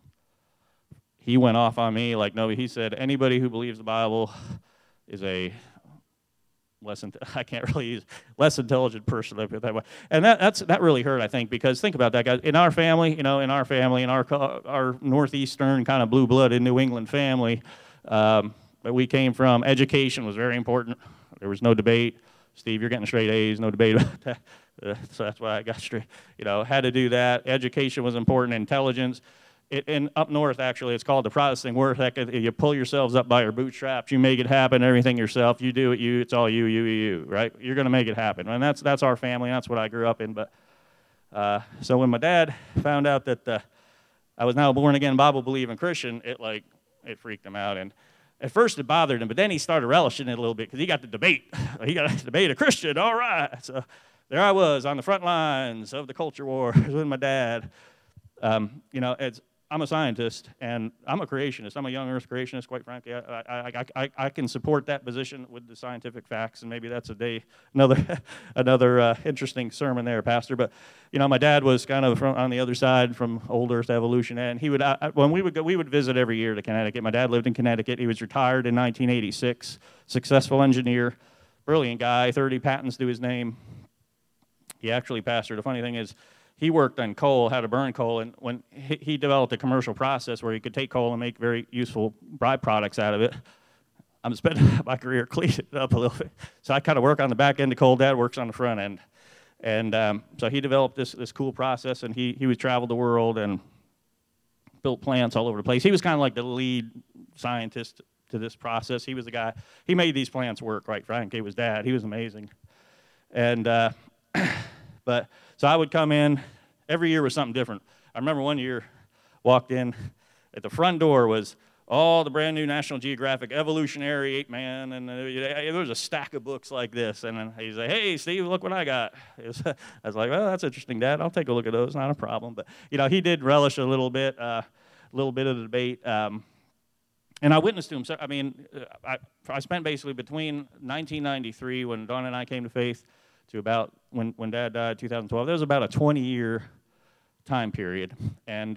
He went off on me like, no, he said, anybody who believes the Bible is a less, I can't really use, less intelligent person, I put it that way. And that, that's, that really hurt, I think, because think about that, guys. In our family, you know, in our family, in our, our northeastern kind of blue-blooded New England family, um, that we came from, education was very important. There was no debate. Steve, you're getting straight A's, no debate about that. Uh, so that's why I got straight, you know, had to do that. Education was important, intelligence. It, and up north, actually, it's called the Protestant work ethic. You pull yourselves up by your bootstraps. You make it happen, everything yourself. You do it, you. It's all you, you, you, right? You're going to make it happen. And that's that's our family. That's what I grew up in. But uh, so when my dad found out that uh, I was now a born-again, Bible-believing Christian, it, like, it freaked him out. And at first it bothered him, but then he started relishing it a little bit because he got to debate. He got to debate a Christian, all right. So there I was on the front lines of the culture wars with my dad. Um, you know, it's, I'm a scientist, and I'm a creationist. I'm a young earth creationist, quite frankly. I, I, I, I, I can support that position with the scientific facts, and maybe that's a day, another another uh, interesting sermon there, Pastor. But, you know, my dad was kind of from, on the other side from old earth evolution, and he would, I, when we would go, we would visit every year to Connecticut. My dad lived in Connecticut. He was retired in nineteen eighty-six, successful engineer, brilliant guy, thirty patents to his name. He actually, Pastor, the funny thing is, he worked on coal, how to burn coal, and when he, he developed a commercial process where he could take coal and make very useful byproducts out of it. I'm spending my career cleaning it up a little bit. So I kind of work on the back end of coal. Dad works on the front end. And um, so he developed this, this cool process, and he, he would travel the world and built plants all over the place. He was kind of like the lead scientist to this process. He was the guy. He made these plants work, right? Frank, he was dad. He was amazing. And, uh, but... So I would come in, every year was something different. I remember one year, walked in, at the front door was all the brand new National Geographic Evolutionary Ape Man, and uh, there was a stack of books like this. And then he'd say, hey, Steve, look what I got. Was, I was like, well, that's interesting, Dad. I'll take a look at those, not a problem. But, you know, he did relish a little bit, a uh, little bit of the debate. Um, and I witnessed to him. So, I mean, I, I spent basically between nineteen ninety-three, when Dawn and I came to faith, to about when, when Dad died, two thousand twelve. There was about a twenty-year time period. And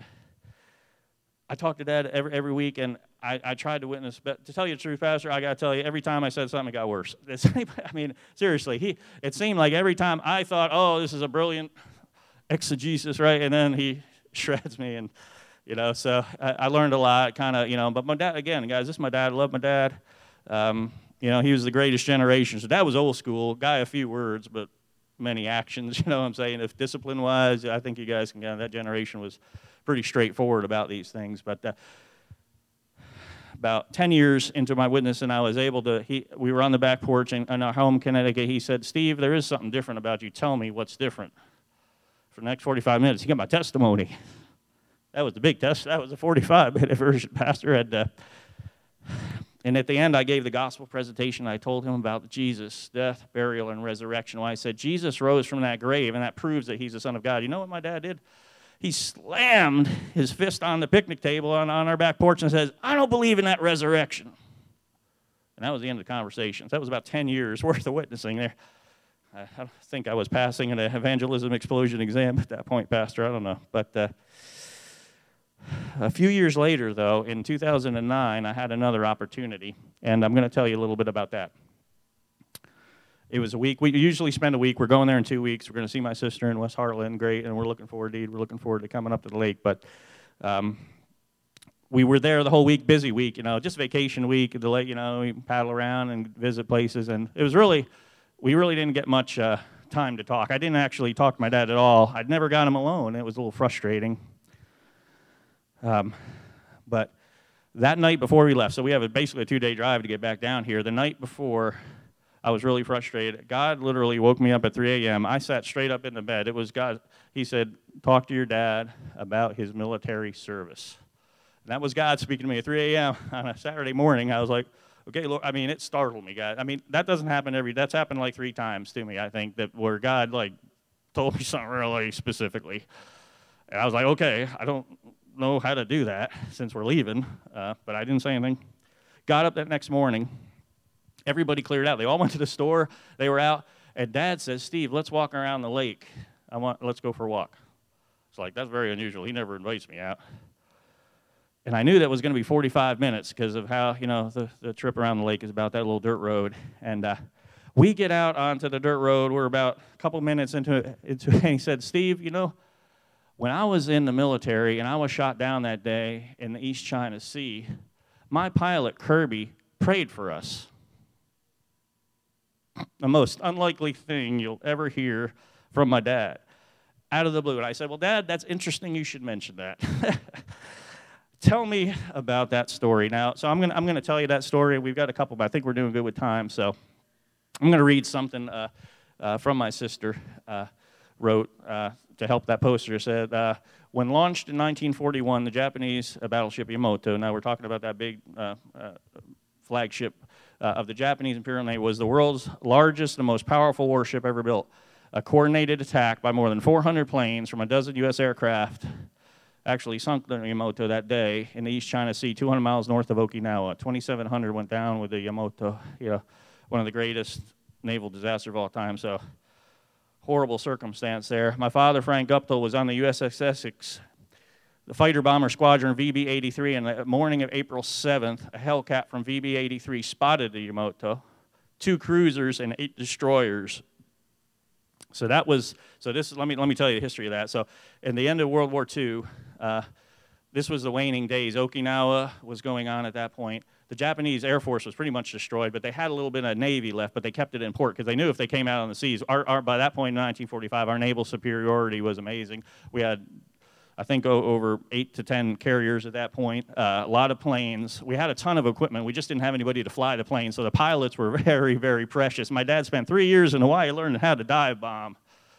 I talked to Dad every, every week, and I, I tried to witness. But to tell you the truth, Pastor, I got to tell you, every time I said something, it got worse. I mean, seriously, he, it seemed like every time I thought, oh, this is a brilliant exegesis, right? And then he shreds me, and, you know, so I, I learned a lot, kind of, you know. But my dad, again, guys, this is my dad. I love my dad. Um, You know, he was the greatest generation. So that was old school. Guy, a few words, but many actions. You know what I'm saying? If discipline-wise, I think you guys can get that generation was pretty straightforward about these things. But uh, about ten years into my witness, and I was able to, he, we were on the back porch in, in our home, Connecticut. He said, Steve, there is something different about you. Tell me what's different. For the next forty-five minutes, he got my testimony. That was the big test. That was a forty-five minute version. Pastor had... Uh, And at the end, I gave the gospel presentation. I told him about Jesus' death, burial, and resurrection. Well, I said, Jesus rose from that grave, and that proves that he's the Son of God. You know what my dad did? He slammed his fist on the picnic table on, on our back porch and says, I don't believe in that resurrection. And that was the end of the conversation. So that was about ten years worth of witnessing there. I, I think I was passing an evangelism explosion exam at that point, Pastor. I don't know. But... Uh, A few years later, though, in two thousand nine, I had another opportunity, and I'm going to tell you a little bit about that. It was a week. We usually spend a week. We're going there in two weeks. We're going to see my sister in West Hartland. Great, and we're looking forward to it. We're looking forward to coming up to the lake. But um, we were there the whole week, busy week, you know, just vacation week. The lake, you know, we paddle around and visit places, and it was really, we really didn't get much uh, time to talk. I didn't actually talk to my dad at all. I'd never got him alone. It was a little frustrating. Um, but that night before we left, so we have a, basically a two-day drive to get back down here. The night before, I was really frustrated. God literally woke me up at three a.m. I sat straight up in the bed. It was God. He said, talk to your dad about his military service. And that was God speaking to me at three a.m. on a Saturday morning. I was like, okay, Lord. I mean, it startled me, God. I mean, that doesn't happen every, that's happened like three times to me, I think, that where God, like, told me something really specifically. And I was like, okay, I don't know how to do that since we're leaving, uh, but I didn't say anything. Got up that next morning. Everybody cleared out. They all went to the store. They were out, and Dad says, Steve, let's walk around the lake. I want, let's go for a walk. It's like, that's very unusual. He never invites me out. And I knew that was going to be forty-five minutes because of how, you know, the, the trip around the lake is about that little dirt road. And uh, we get out onto the dirt road. We're about a couple minutes into it, into it, and he said, Steve, you know, when I was in the military and I was shot down that day in the East China Sea, my pilot, Kirby, prayed for us. The most unlikely thing you'll ever hear from my dad, out of the blue. And I said, well, Dad, that's interesting. You should mention that. Tell me about that story. Now, so I'm going to I'm gonna tell you that story. We've got a couple, but I think we're doing good with time. So I'm going to read something uh, uh, from my sister uh, wrote uh, to help that poster. It said, uh, when launched in nineteen forty-one, the Japanese uh, battleship Yamato, now we're talking about that big uh, uh, flagship uh, of the Japanese Imperial Navy, was the world's largest and most powerful warship ever built. A coordinated attack by more than four hundred planes from a dozen U S aircraft actually sunk the Yamato that day in the East China Sea, two hundred miles north of Okinawa. twenty-seven hundred went down with the Yamato, you know, one of the greatest naval disasters of all time. So horrible circumstance there. My father, Frank Guptill, was on the U S S Essex, the fighter bomber squadron V B eighty-three, and the morning of April seventh, a Hellcat from V B eighty-three spotted the Yamato, two cruisers and eight destroyers. So that was, so this, let me, let me tell you the history of that. So in the end of World War Two, uh, this was the waning days. Okinawa was going on at that point. The Japanese Air Force was pretty much destroyed, but they had a little bit of Navy left, but they kept it in port because they knew if they came out on the seas, our, our, by that point in nineteen forty-five, our naval superiority was amazing. We had, I think, oh, over eight to ten carriers at that point, uh, a lot of planes. We had a ton of equipment. We just didn't have anybody to fly the planes, so the pilots were very, very precious. My dad spent three years in Hawaii learning how to dive bomb.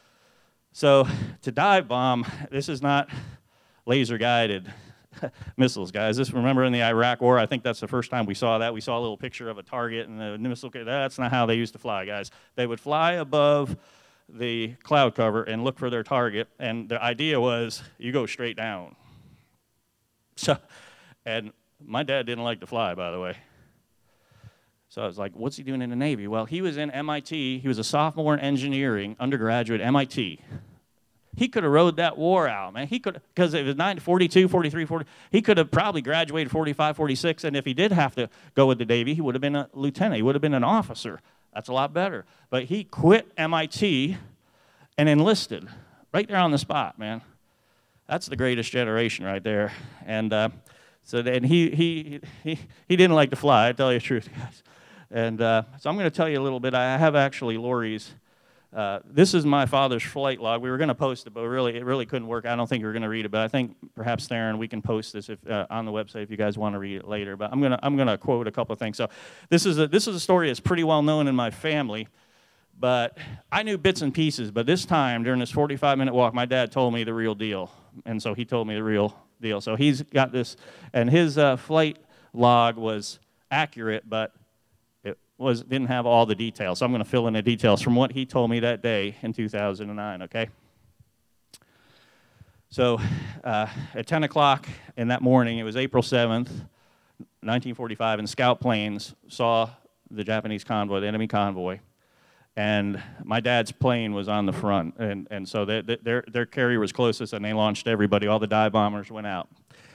So to dive bomb, this is not laser-guided missiles, guys. This, remember in the Iraq War, I think that's the first time we saw that. We saw a little picture of a target and the missile. That's not how they used to fly, guys. They would fly above the cloud cover and look for their target, and the idea was you go straight down. So, and my dad didn't like to fly, by the way. So I was like, what's he doing in the Navy? Well, he was in M I T. He was a sophomore in engineering, undergraduate at M I T. He could have rode that war out, man. He could, because it was nine, forty-two, forty-three, forty. He could have probably graduated forty-five, forty-six, and if he did have to go with the Navy, he would have been a lieutenant. He would have been an officer. That's a lot better. But he quit M I T and enlisted right there on the spot, man. That's the greatest generation right there. And uh, so then he, he, he, he didn't like to fly, I tell you the truth, guys. And uh, so I'm going to tell you a little bit. I have actually Lori's. Uh, this is my father's flight log. We were going to post it, but really, it really couldn't work. I don't think we were going to read it, but I think perhaps, Theron, we can post this if, uh, on the website if you guys want to read it later. But I'm going to I'm going to quote a couple of things. So this is a, this is a story that's pretty well known in my family, but I knew bits and pieces. But this time, during this forty-five minute walk, my dad told me the real deal, and so he told me the real deal. So he's got this, and his uh, flight log was accurate, but was didn't have all the details. So I'm going to fill in the details from what he told me that day in two thousand nine, okay? So uh, at ten o'clock in that morning, it was April seventh, nineteen forty-five, and scout planes saw the Japanese convoy, the enemy convoy, and my dad's plane was on the front, and, and so they, they, their, their carrier was closest, and they launched everybody. All the dive bombers went out.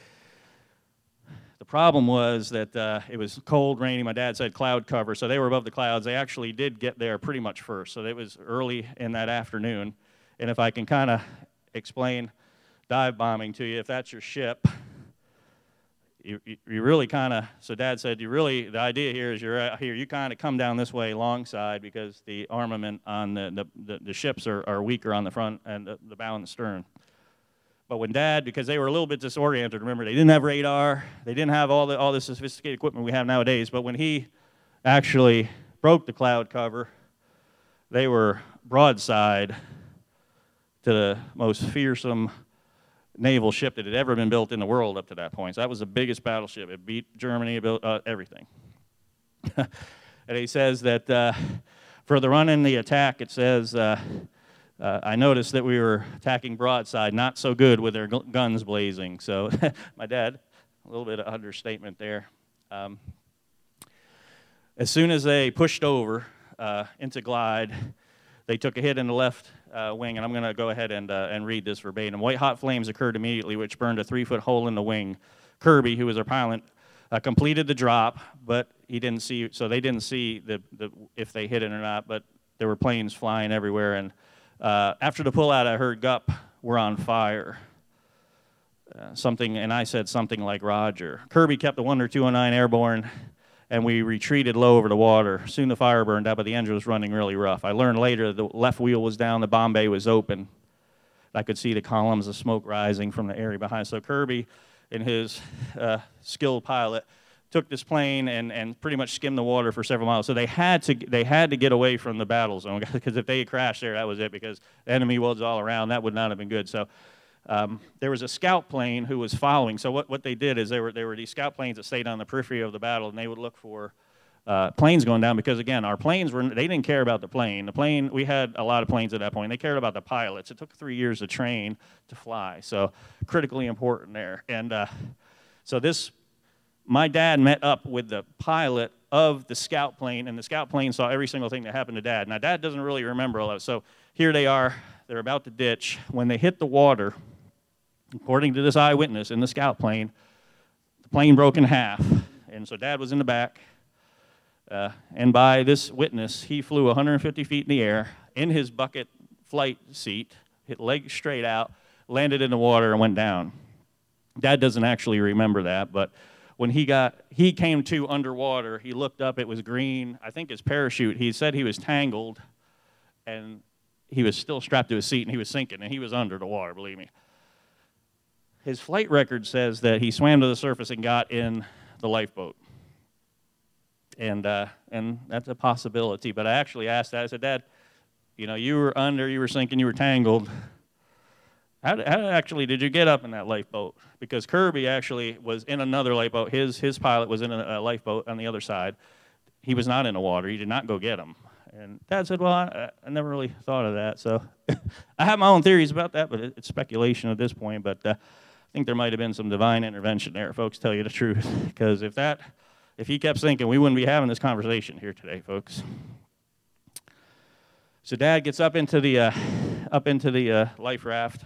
The problem was that uh, it was cold, rainy. My dad said cloud cover, so they were above the clouds. They actually did get there pretty much first, so it was early in that afternoon. And if I can kind of explain dive bombing to you, if that's your ship, you, you, you really kind of, so Dad said, you really, the idea here is you're out here, you kind of come down this way alongside because the armament on the, the, the, the ships are, are weaker on the front and the, the bow and the stern. But when Dad, because they were a little bit disoriented, remember, they didn't have radar, they didn't have all the all the sophisticated equipment we have nowadays, but when he actually broke the cloud cover, they were broadside to the most fearsome naval ship that had ever been built in the world up to that point. So that was the biggest battleship. It beat Germany, it built uh, everything. And he says that uh, for the run in the attack, it says, uh, Uh, I noticed that we were attacking broadside, not so good with their gu guns blazing. So my dad, a little bit of understatement there. Um, as soon as they pushed over uh, into glide, they took a hit in the left uh, wing, and I'm going to go ahead and, uh, and read this verbatim. White hot flames occurred immediately, which burned a three-foot hole in the wing. Kirby, who was our pilot, uh, completed the drop, but he didn't see, so they didn't see the, the, if they hit it or not, but there were planes flying everywhere, and Uh, after the pullout, I heard Gup, we're on fire. Uh, something, and I said something like Roger. Kirby kept the one two oh nine airborne and we retreated low over the water. Soon the fire burned out, but the engine was running really rough. I learned later the left wheel was down, the bomb bay was open. I could see the columns of smoke rising from the area behind. So Kirby and his uh, skilled pilot took this plane and, and pretty much skimmed the water for several miles. So they had to they had to get away from the battle zone, because if they had crashed there, that was it, because the enemy was all around. That would not have been good. So um, there was a scout plane who was following. So what, what they did is there were, there were these scout planes that stayed on the periphery of the battle, and they would look for uh, planes going down, because, again, our planes, were they didn't care about the plane. The plane, we had a lot of planes at that point. They cared about the pilots. It took three years to train to fly, so critically important there. And uh, so this, my dad met up with the pilot of the scout plane, and the scout plane saw every single thing that happened to Dad. Now, Dad doesn't really remember all of it. So here they are. They're about to ditch. When they hit the water, according to this eyewitness in the scout plane, the plane broke in half. And so Dad was in the back. Uh, and by this witness, he flew one hundred fifty feet in the air in his bucket flight seat, hit legs straight out, landed in the water, and went down. Dad doesn't actually remember that, but when he got, he came to underwater, he looked up, it was green. I think his parachute, he said he was tangled, and he was still strapped to his seat, and he was sinking, and he was under the water, believe me. His flight record says that he swam to the surface and got in the lifeboat. And uh, and that's a possibility. But I actually asked Dad, I said, Dad, you know, you were under, you were sinking, you were tangled. How, did, how actually did you get up in that lifeboat? Because Kirby actually was in another lifeboat. His, his pilot was in a, a lifeboat on the other side. He was not in the water. He did not go get him. And Dad said, well, I, I never really thought of that. So I have my own theories about that, but it, it's speculation at this point. But uh, I think there might have been some divine intervention there, folks, tell you the truth. Because if that... If he kept sinking, we wouldn't be having this conversation here today, folks. So Dad gets up into the uh, up into the uh, life raft.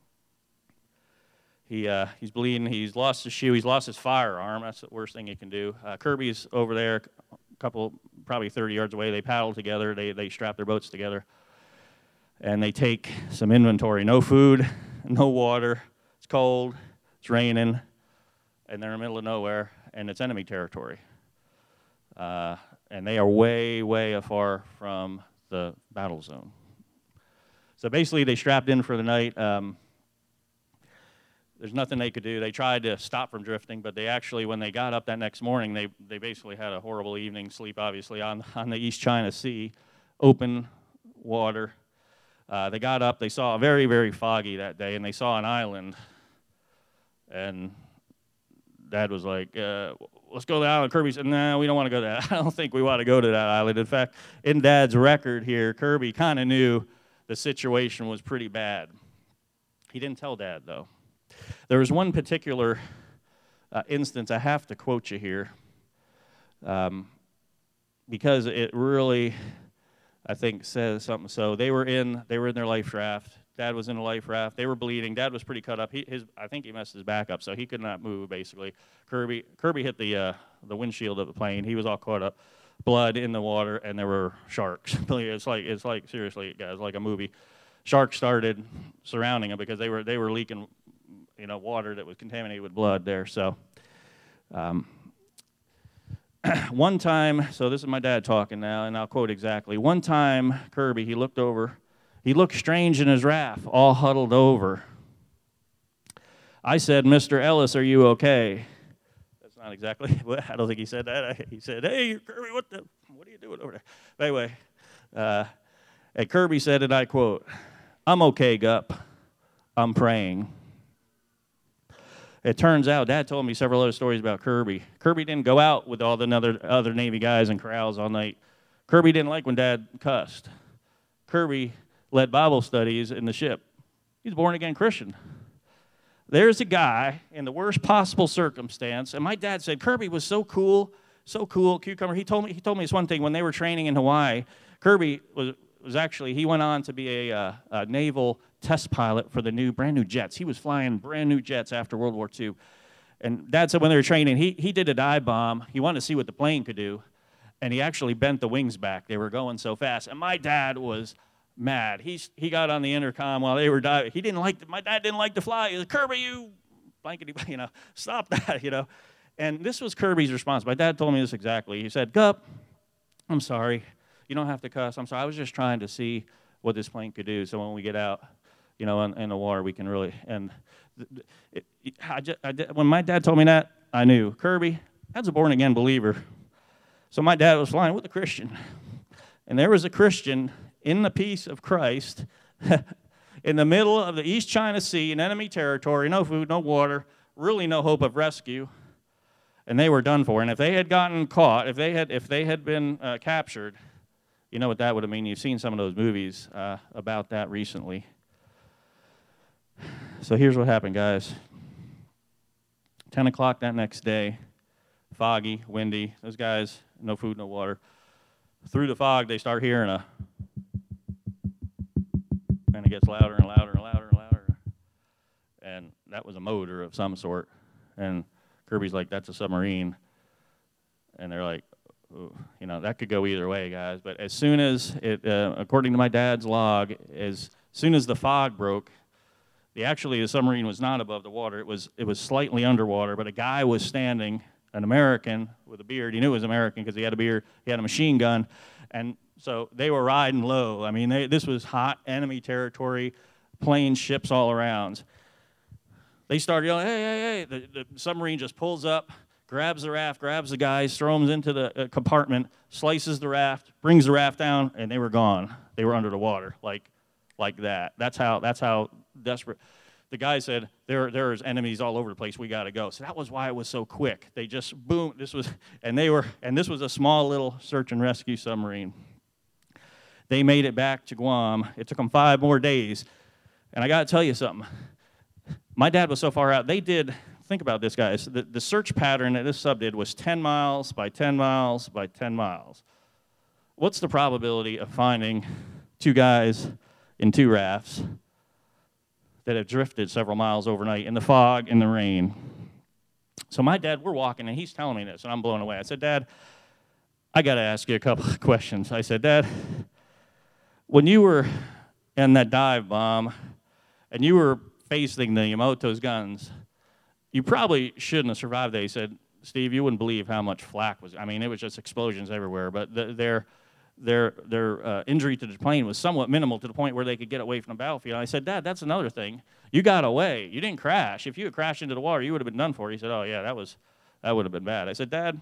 He uh, he's bleeding. He's lost his shoe. He's lost his firearm. That's the worst thing he can do. Uh, Kirby's over there, a couple, probably thirty yards away. They paddle together. They they strap their boats together, and they take some inventory. No food, no water. It's cold. It's raining, and they're in the middle of nowhere. And it's enemy territory. Uh, and they are way, way afar from the battle zone. So basically, they strapped in for the night. Um, there's nothing they could do. They tried to stop from drifting, but they actually, when they got up that next morning, they, they basically had a horrible evening sleep, obviously, on, on the East China Sea, open water. Uh, they got up. They saw very, very foggy that day, and they saw an island. And Dad was like, uh, let's go to the island. Kirby said, no, nah, we don't want to go to that. I don't think we want to go to that island. In fact, in Dad's record here, Kirby kind of knew the situation was pretty bad. He didn't tell Dad, though. There was one particular uh, instance, I have to quote you here, um, because it really, I think, says something. So they were in, they were in their life raft. Dad was in a life raft. They were bleeding. Dad was pretty cut up. He, his, I think he messed his back up, so he could not move, basically. Kirby, Kirby hit the, uh, the windshield of the plane. He was all caught up. Blood in the water, and there were sharks. It's like, it's like seriously, guys, like a movie. Sharks started surrounding him because they were, they were leaking, you know, water that was contaminated with blood there. So um, one time, so this is my dad talking now, and I'll quote exactly. One time, Kirby, he looked over. He looked strange in his raft, all huddled over. I said, Mister Ellis, are you okay? That's not exactly, I don't think he said that. He said, hey, Kirby, what the, what are you doing over there? But anyway, uh, and Kirby said, and I quote, I'm okay, Gup. I'm praying. It turns out, Dad told me several other stories about Kirby. Kirby didn't go out with all the other, other Navy guys and corrals all night. Kirby didn't like when Dad cussed. Kirby led Bible studies in the ship. He's a born-again Christian. There's a guy in the worst possible circumstance, and my dad said Kirby was so cool, so cool, cucumber. He told me he told me this one thing when they were training in Hawaii. Kirby was was actually he went on to be a, uh, a naval test pilot for the new brand new jets. He was flying brand new jets after World War Two. And Dad said when they were training, he he did a dive bomb. He wanted to see what the plane could do, and he actually bent the wings back. They were going so fast, and my dad was mad. He's, he got on the intercom while they were diving. He didn't like, the, my dad didn't like to fly. He said, Kirby, you blankety, you know, stop that, you know. And this was Kirby's response. My dad told me this exactly. He said, Gup, I'm sorry. You don't have to cuss. I'm sorry. I was just trying to see what this plane could do. So when we get out, you know, in, in the water, we can really. And it, it, I just, I did, when my dad told me that, I knew Kirby, that's a born-again believer. So my dad was flying with a Christian. And there was a Christian in the peace of Christ in the middle of the East China Sea in enemy territory, no food, no water, really no hope of rescue. And they were done for. And if they had gotten caught, if they had, if they had been uh, captured, you know what that would have meant. You've seen some of those movies uh, about that recently. So here's what happened, guys. ten o'clock that next day, foggy, windy. Those guys, no food, no water. Through the fog, they start hearing a, and it gets louder and louder and louder and louder. And that was a motor of some sort. And Kirby's like, that's a submarine. And they're like, ooh, you know, that could go either way, guys. But as soon as it, uh, according to my dad's log, as soon as the fog broke, the actually the submarine was not above the water. It was it was slightly underwater. But a guy was standing, an American with a beard. He knew he was American because he had a beard. He had a machine gun, and so they were riding low. I mean, they, this was hot enemy territory, planes, ships all around. They started yelling, hey, hey, hey. The, the submarine just pulls up, grabs the raft, grabs the guys, throws them into the uh, compartment, slices the raft, brings the raft down, and they were gone. They were under the water, like like that. That's how that's how desperate. The guy said, there, there's enemies all over the place. We got to go. So that was why it was so quick. They just, boom, this was, and they were, and this was a small little search and rescue submarine. They made it back to Guam. It took them five more days. And I got to tell you something. My dad was so far out. They did, think about this, guys. The, the search pattern that this sub did was ten miles by ten miles by ten miles. What's the probability of finding two guys in two rafts that have drifted several miles overnight in the fog, in the rain? So my dad, we're walking, and he's telling me this, and I'm blown away. I said, Dad, I got to ask you a couple of questions. I said, Dad, when you were in that dive bomb, and you were facing the Yamamoto's guns, you probably shouldn't have survived that. He said, Steve, you wouldn't believe how much flak was. I mean, it was just explosions everywhere, but the, their their their uh, injury to the plane was somewhat minimal to the point where they could get away from the battlefield. And I said, Dad, that's another thing. You got away. You didn't crash. If you had crashed into the water, you would have been done for. He said, oh, yeah, that was that would have been bad. I said, Dad,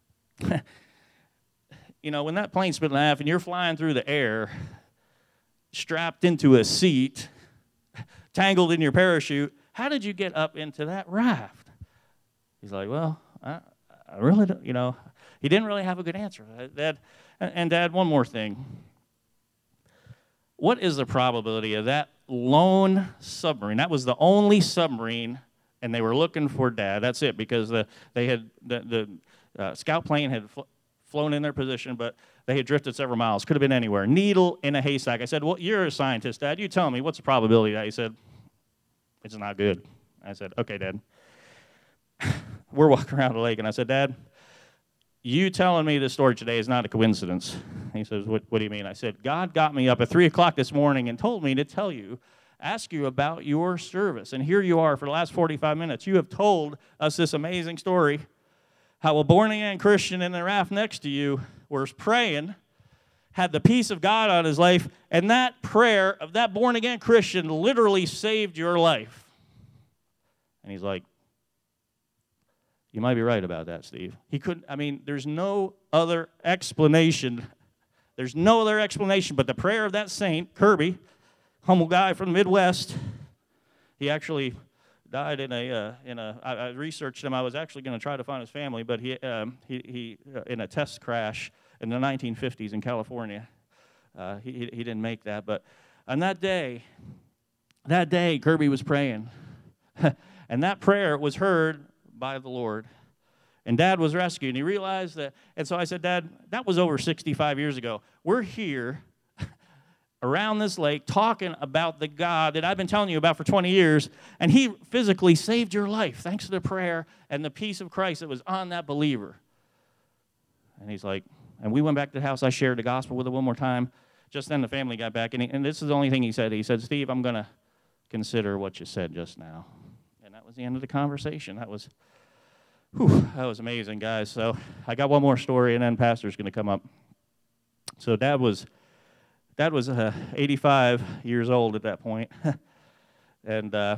you know, when that plane split in half and you're flying through the air, strapped into a seat, tangled in your parachute, how did you get up into that raft? He's like, well, I, I really don't, you know, he didn't really have a good answer. Dad, and Dad, one more thing. What is the probability of that lone submarine? That was the only submarine, and they were looking for Dad. That's it, because the, they had the, the uh, scout plane had fl flown in their position, but they had drifted several miles. Could have been anywhere. Needle in a haystack. I said, well, you're a scientist, Dad. You tell me, what's the probability of that? He said, it's not good. I said, okay, Dad. We're walking around the lake, and I said, Dad, you telling me this story today is not a coincidence. He says, what, what do you mean? I said, God got me up at three o'clock this morning and told me to tell you, ask you about your service. And here you are for the last forty-five minutes. You have told us this amazing story, how a born-again Christian in the raft next to you was praying, had the peace of God on his life, and that prayer of that born-again Christian literally saved your life. And he's like, you might be right about that, Steve. He couldn't, I mean, there's no other explanation. There's no other explanation but the prayer of that saint, Kirby, humble guy from the Midwest. He actually died in a, uh, in a I, I researched him. I was actually going to try to find his family, but he, um, he, he uh, in a test crash in the nineteen fifties in California. Uh, he, he, he didn't make that, but on that day, that day, Kirby was praying. And that prayer was heard by the Lord. And Dad was rescued, and he realized that, and so I said, Dad, that was over sixty-five years ago. We're here around this lake talking about the God that I've been telling you about for twenty years, and he physically saved your life thanks to the prayer and the peace of Christ that was on that believer. And he's like, and we went back to the house. I shared the gospel with him one more time. Just then the family got back, and, he, and this is the only thing he said. He said, Steve, I'm going to consider what you said just now. And that was the end of the conversation. That was Whew, that was amazing, guys. So I got one more story, and then Pastor's going to come up. So Dad was, Dad was uh, eighty-five years old at that point, and uh,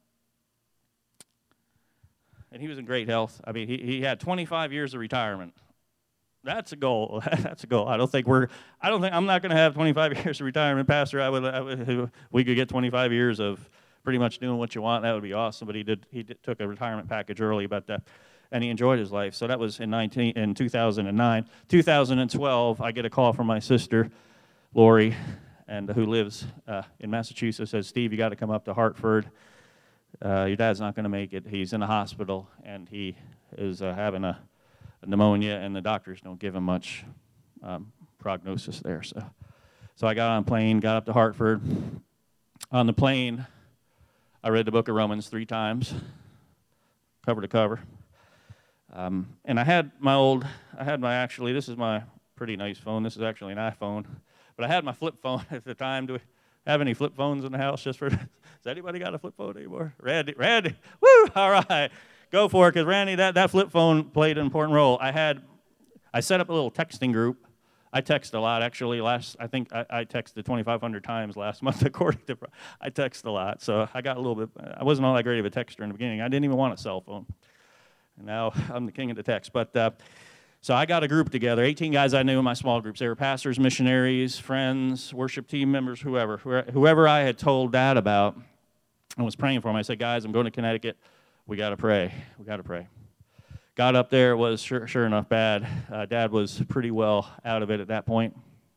and he was in great health. I mean, he he had twenty-five years of retirement. That's a goal. That's a goal. I don't think we're. I don't think I'm not going to have twenty-five years of retirement, Pastor. I would, I would. We could get twenty-five years of pretty much doing what you want. That would be awesome. But he did. He did, took a retirement package early, but uh, and he enjoyed his life. So that was in nineteen in two thousand nine. two thousand twelve, I get a call from my sister, Lori, and who lives uh, in Massachusetts. Says, Steve, you got to come up to Hartford. Uh, your dad's not going to make it. He's in the hospital, and he is uh, having a pneumonia, and the doctors don't give him much um, prognosis there. So, so I got on a plane, got up to Hartford. On the plane, I read the book of Romans three times, cover to cover. Um, and I had my old, I had my actually, this is my pretty nice phone. This is actually an iPhone, but I had my flip phone at the time. Do we have any flip phones in the house? Just for, does anybody got a flip phone anymore? Randy, Randy, woo! All right. Go for it, because Randy, that, that flip phone played an important role. I had, I set up a little texting group. I text a lot, actually. Last, I think I, I texted twenty-five hundred times last month, according to, I text a lot. So I got a little bit, I wasn't all that great of a texter in the beginning. I didn't even want a cell phone. And now I'm the king of the text. But, uh, so I got a group together, eighteen guys I knew in my small groups. They were pastors, missionaries, friends, worship team members, whoever. Whoever I had told Dad about and was praying for him, I said, guys, I'm going to Connecticut. We got to pray. We got to pray. Got up there. It was sure, sure enough bad. Uh, Dad was pretty well out of it at that point.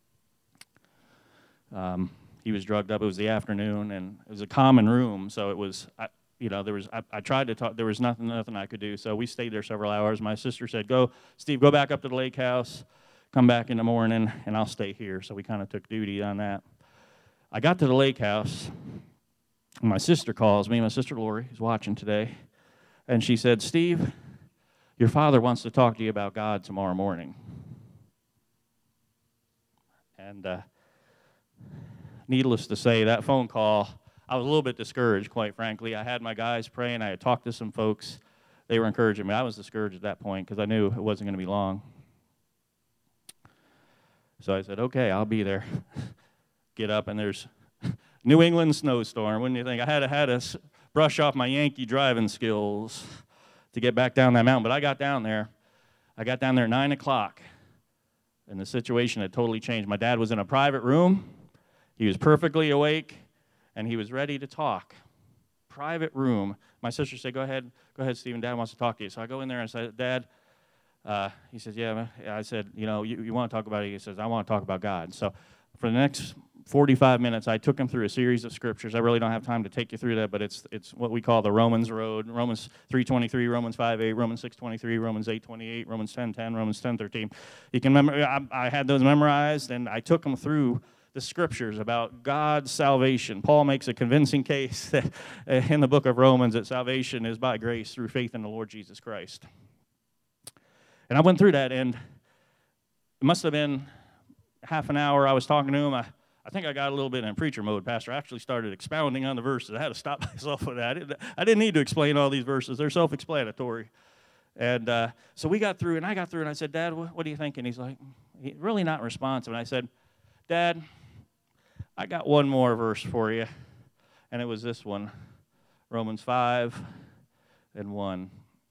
Um, he was drugged up. It was the afternoon, and it was a common room, so it was, I, you know, there was. I, I tried to talk. There was nothing, nothing I could do. So we stayed there several hours. My sister said, "Go, Steve. Go back up to the lake house. Come back in the morning, and I'll stay here." So we kind of took duty on that. I got to the lake house. And my sister calls me. My sister Lori is watching today. And she said, Steve, your father wants to talk to you about God tomorrow morning. And uh, needless to say, that phone call, I was a little bit discouraged, quite frankly. I had my guys praying. I had talked to some folks. They were encouraging me. I was discouraged at that point because I knew it wasn't going to be long. So I said, okay, I'll be there. Get up, and there's New England snowstorm. Wouldn't you think? I had to, had to brush off my Yankee driving skills to get back down that mountain. But I got down there. I got down there at nine o'clock, and the situation had totally changed. My dad was in a private room. He was perfectly awake, and he was ready to talk. Private room. My sister said, go ahead, go ahead, Stephen. Dad wants to talk to you. So I go in there and I said, Dad, uh, he says, yeah. I said, you know, you, you want to talk about it? He says, I want to talk about God. So for the next forty-five minutes, I took him through a series of scriptures. I really don't have time to take you through that, but it's it's what we call the Romans road. Romans three twenty-three, Romans five eight, Romans six twenty-three, Romans eight twenty-eight, Romans ten ten, Romans ten thirteen. You can remember, I, I had those memorized, and I took him through the scriptures about God's salvation. Paul makes a convincing case that, in the book of Romans that salvation is by grace through faith in the Lord Jesus Christ. And I went through that, and it must have been half an hour I was talking to him. I, I think I got a little bit in preacher mode, Pastor. I actually started expounding on the verses. I had to stop myself with that. I didn't, I didn't need to explain all these verses. They're self-explanatory. And uh, so we got through, and I got through, and I said, Dad, what, what do you think? And he's like, he, really not responsive. And I said, Dad, I got one more verse for you, and it was this one, Romans five and one.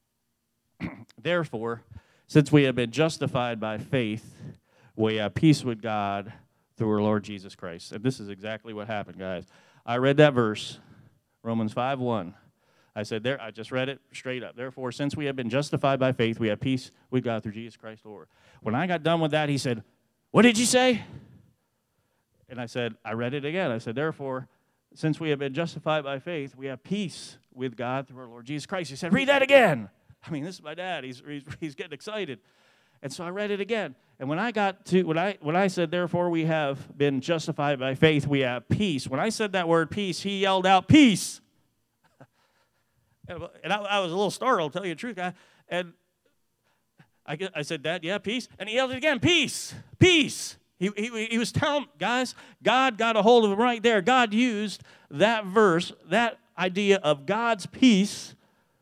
Therefore, since we have been justified by faith, we have peace with God through our Lord Jesus Christ. And this is exactly what happened, guys. I read that verse, Romans five one. I said, there. I just read it straight up. Therefore, since we have been justified by faith, we have peace with God through Jesus Christ, Lord. When I got done with that, he said, what did you say? And I said, I read it again. I said, therefore, since we have been justified by faith, we have peace with God through our Lord Jesus Christ. He said, read that again. I mean, this is my dad. He's, he's, he's getting excited. And so I read it again. And when I got to, when I, when I said, therefore we have been justified by faith, we have peace. When I said that word peace, he yelled out, peace. And I, I was a little startled, to tell you the truth. I, and I, I said, Dad, yeah, peace. And he yelled it again, peace, peace. He, he, he was telling, guys, God got a hold of him right there. God used that verse, that idea of God's peace,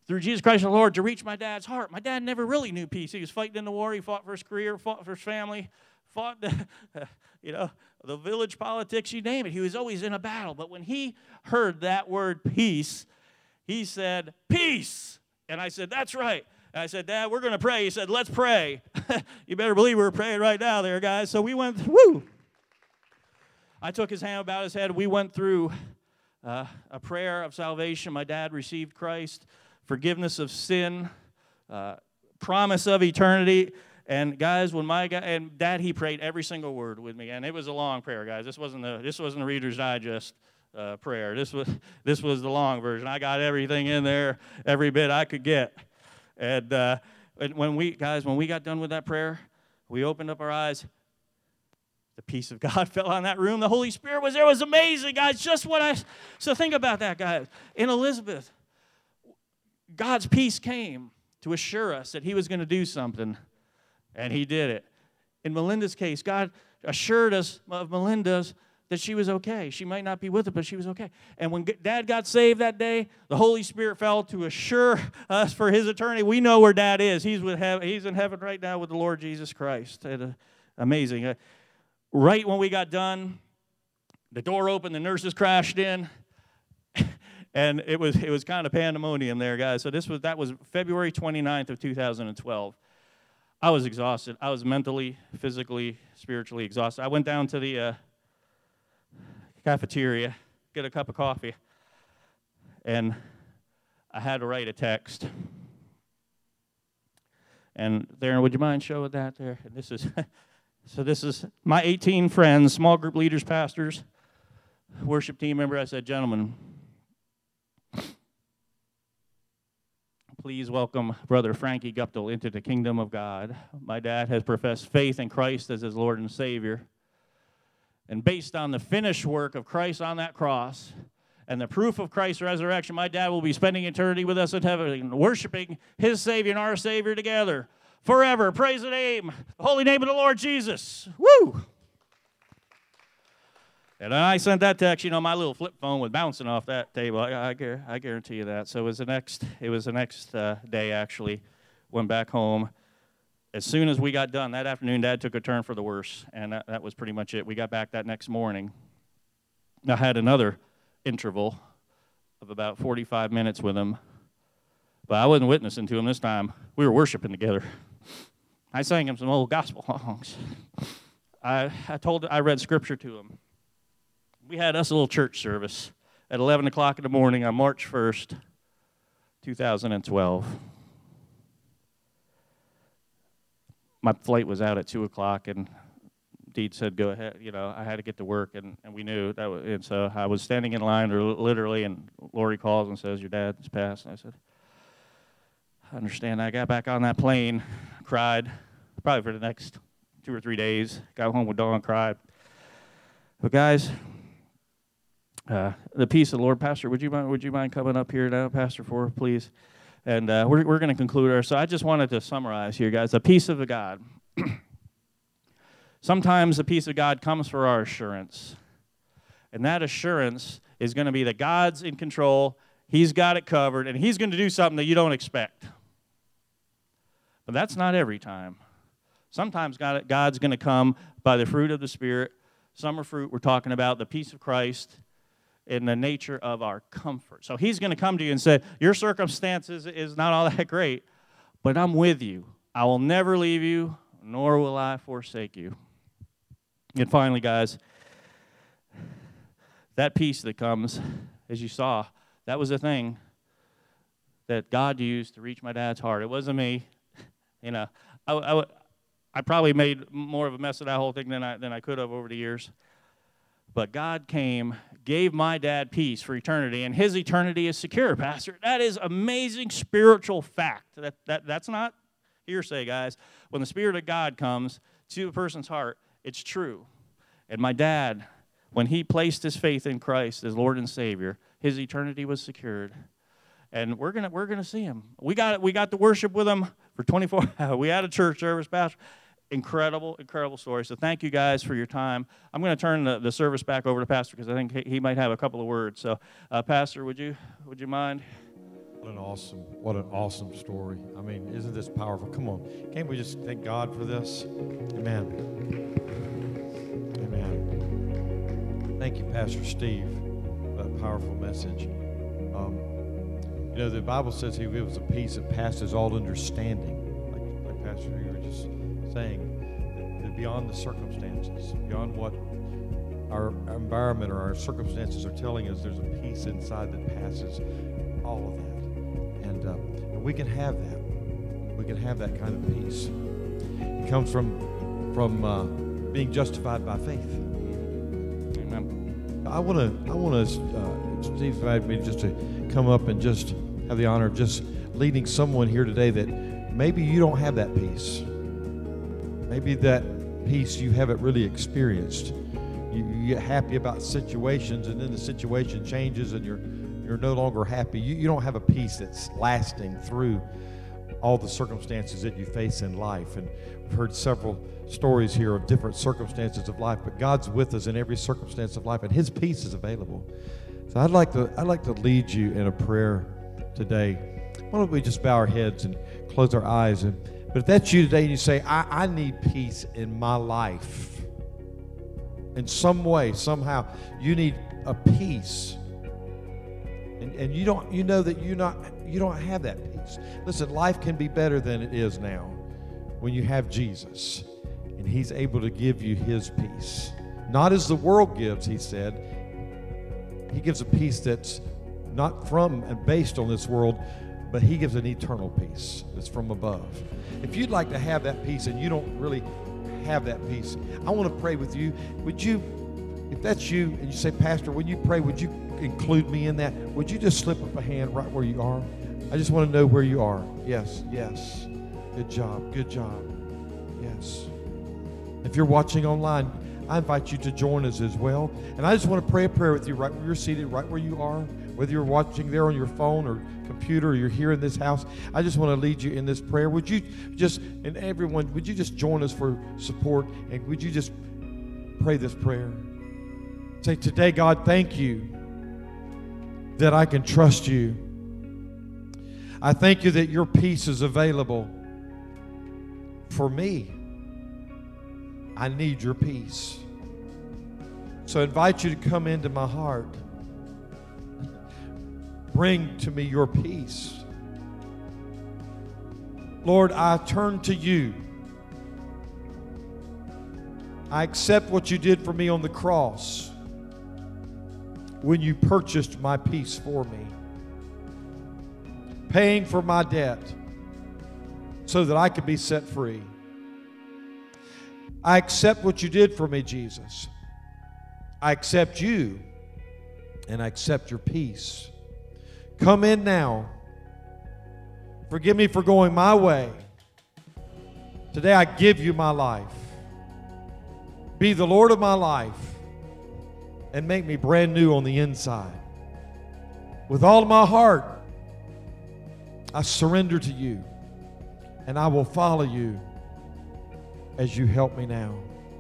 through Jesus Christ the Lord to reach my dad's heart. My dad never really knew peace. He was fighting in the war. He fought for his career, fought for his family, fought, the, you know, the village politics, you name it. He was always in a battle. But when he heard that word peace, he said, peace. And I said, that's right. And I said, Dad, we're going to pray. He said, let's pray. You better believe we're praying right now there, guys. So we went, woo. I took his hand about his head. We went through uh, a prayer of salvation. My dad received Christ, forgiveness of sin, uh, promise of eternity. And guys, when my guy, and Dad, he prayed every single word with me, and it was a long prayer, guys. This wasn't the this wasn't a Reader's Digest uh, prayer. This was this was the long version. I got everything in there, every bit I could get. And, uh, and when we guys, when we got done with that prayer, we opened up our eyes. The peace of God fell on that room. The Holy Spirit was there. It was amazing, guys. Just what I so think about that, guys. In Elizabeth, God's peace came to assure us that he was going to do something, and he did it. In Melinda's case, God assured us of Melinda's that she was okay. She might not be with it, but she was okay. And when Dad got saved that day, the Holy Spirit fell to assure us for his eternity. We know where Dad is. He's with heaven. He's in heaven right now with the Lord Jesus Christ. And, uh, amazing. Uh, right when we got done, the door opened, the nurses crashed in. And it was it was kind of pandemonium there, guys. So this was that was February twenty-ninth of two thousand twelve. I was exhausted. I was mentally, physically, spiritually exhausted. I went down to the uh, cafeteria, get a cup of coffee, and I had to write a text. And Darren, would you mind showing that there? And this is so this is my eighteen friends, small group leaders, pastors, worship team member. I said, gentlemen, please welcome Brother Frankie Guptill into the kingdom of God. My dad has professed faith in Christ as his Lord and Savior. And based on the finished work of Christ on that cross and the proof of Christ's resurrection, my dad will be spending eternity with us in heaven, worshiping his Savior and our Savior together forever. Praise the name, the holy name of the Lord Jesus. Woo! And I sent that text, you know, my little flip phone was bouncing off that table. I, I, I guarantee you that. So it was the next, it was the next uh, day, actually. Went back home. As soon as we got done, that afternoon, Dad took a turn for the worse, and that, that was pretty much it. We got back that next morning. I had another interval of about forty-five minutes with him, but I wasn't witnessing to him this time. We were worshiping together. I sang him some old gospel songs. I, I told, I read scripture to him. We had us a little church service at eleven o'clock in the morning on March first, two thousand twelve. My flight was out at two o'clock, and Deed said, go ahead. You know, I had to get to work, and, and we knew that was, and so I was standing in line, or literally, and Lori calls and says, your dad's passed. And I said, I understand. I got back on that plane, cried, probably for the next two or three days. Got home with Dawn, cried. But guys, Uh, the peace of the Lord, Pastor, would you mind, would you mind coming up here now, Pastor, for please? And uh, we're we're going to conclude our. So I just wanted to summarize here, guys. The peace of God. Sometimes the peace of God comes for our assurance, and that assurance is going to be that God's in control. He's got it covered, and He's going to do something that you don't expect. But that's not every time. Sometimes God, God's going to come by the fruit of the Spirit. Summer fruit. We're talking about the peace of Christ in the nature of our comfort. So he's going to come to you and say, your circumstances is not all that great, but I'm with you. I will never leave you, nor will I forsake you. And finally, guys, that peace that comes, as you saw, that was the thing that God used to reach my dad's heart. It wasn't me. You know, I, I, I probably made more of a mess of that whole thing than I, than I could have over the years. But God came, gave my dad peace for eternity, and his eternity is secure, Pastor. That is amazing spiritual fact. That, that, that's not hearsay, guys. When the Spirit of God comes to a person's heart, it's true. And my dad, when he placed his faith in Christ as Lord and Savior, his eternity was secured. And we're gonna we're gonna see him. We got we got to worship with him for twenty-four hours. We had a church service, Pastor. Incredible, incredible story. So thank you guys for your time. I'm going to turn the, the service back over to Pastor because I think he, he might have a couple of words. So, uh, Pastor, would you would you mind? What an awesome, what an awesome story. I mean, isn't this powerful? Come on. Can't we just thank God for this? Amen. Amen. Thank you, Pastor Steve, for that powerful message. Um, you know, the Bible says he gives a peace that passes all understanding. Like, like Pastor, you were just saying, that beyond the circumstances, beyond what our environment or our circumstances are telling us, there's a peace inside that passes all of that. And, uh, and we can have that. We can have that kind of peace. It comes from from uh, being justified by faith. Amen. I want to. I want to. Uh, Steve invited me just to come up and just have the honor of just leading someone here today that maybe you don't have that peace. Maybe that peace you haven't really experienced. You, you get happy about situations, and then the situation changes, and you're you're no longer happy. You, you don't have a peace that's lasting through all the circumstances that you face in life. And we've heard several stories here of different circumstances of life, but God's with us in every circumstance of life, and His peace is available. So I'd like to I'd like to lead you in a prayer today. Why don't we just bow our heads and close our eyes? And but if that's you today, and you say, I, I need peace in my life. In some way, somehow, you need a peace. And, and you don't, you know that you not, you don't have that peace. Listen, life can be better than it is now when you have Jesus, and He's able to give you His peace, not as the world gives. He said, He gives a peace that's not from and based on this world, but He gives an eternal peace that's from above. If you'd like to have that peace and you don't really have that peace, I want to pray with you. Would you, if that's you, and you say, Pastor, when you pray, would you include me in that? Would you just slip up a hand right where you are? I just want to know where you are. Yes, yes. Good job, good job. Yes. If you're watching online, I invite you to join us as well. And I just want to pray a prayer with you right where you're seated, right where you are. Whether you're watching there on your phone or computer, or you're here in this house, I just want to lead you in this prayer. Would you just, and everyone, would you just join us for support? And would you just pray this prayer? Say, today, God, thank you that I can trust you. I thank you that your peace is available for me. I need your peace. So I invite you to come into my heart. Bring to me your peace. Lord, I turn to you. I accept what you did for me on the cross when you purchased my peace for me, paying for my debt so that I could be set free. I accept what you did for me, Jesus. I accept you, and I accept your peace. Come in now. Forgive me for going my way. Today I give you my life. Be the Lord of my life and make me brand new on the inside. With all of my heart, I surrender to you, and I will follow you as you help me now.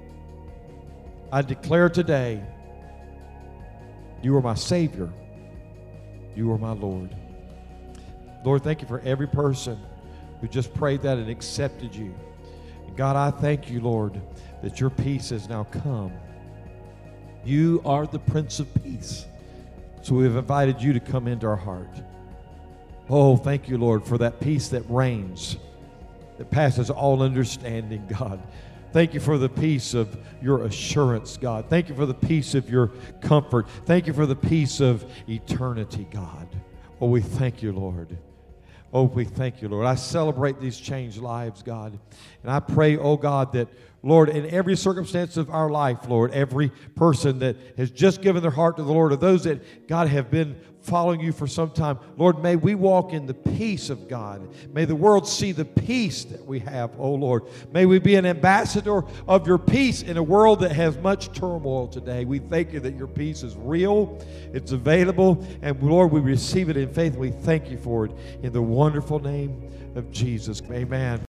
I declare today, you are my Savior. You are my Lord. Lord, thank you for every person who just prayed that and accepted you. And God, I thank you, Lord, that your peace has now come. You are the Prince of Peace. So we've invited you to come into our heart. Oh, thank you, Lord, for that peace that reigns, that passes all understanding, God. Thank you for the peace of your assurance, God. Thank you for the peace of your comfort. Thank you for the peace of eternity, God. Oh, we thank you, Lord. Oh, we thank you, Lord. I celebrate these changed lives, God. And I pray, oh God, that, Lord, in every circumstance of our life, Lord, every person that has just given their heart to the Lord, or those that, God, have been following you for some time, Lord, may we walk in the peace of God. May the world see the peace that we have, oh Lord. May we be an ambassador of your peace in a world that has much turmoil today. We thank you that your peace is real, it's available, and Lord, we receive it in faith. We thank you for it in the wonderful name of Jesus. Amen.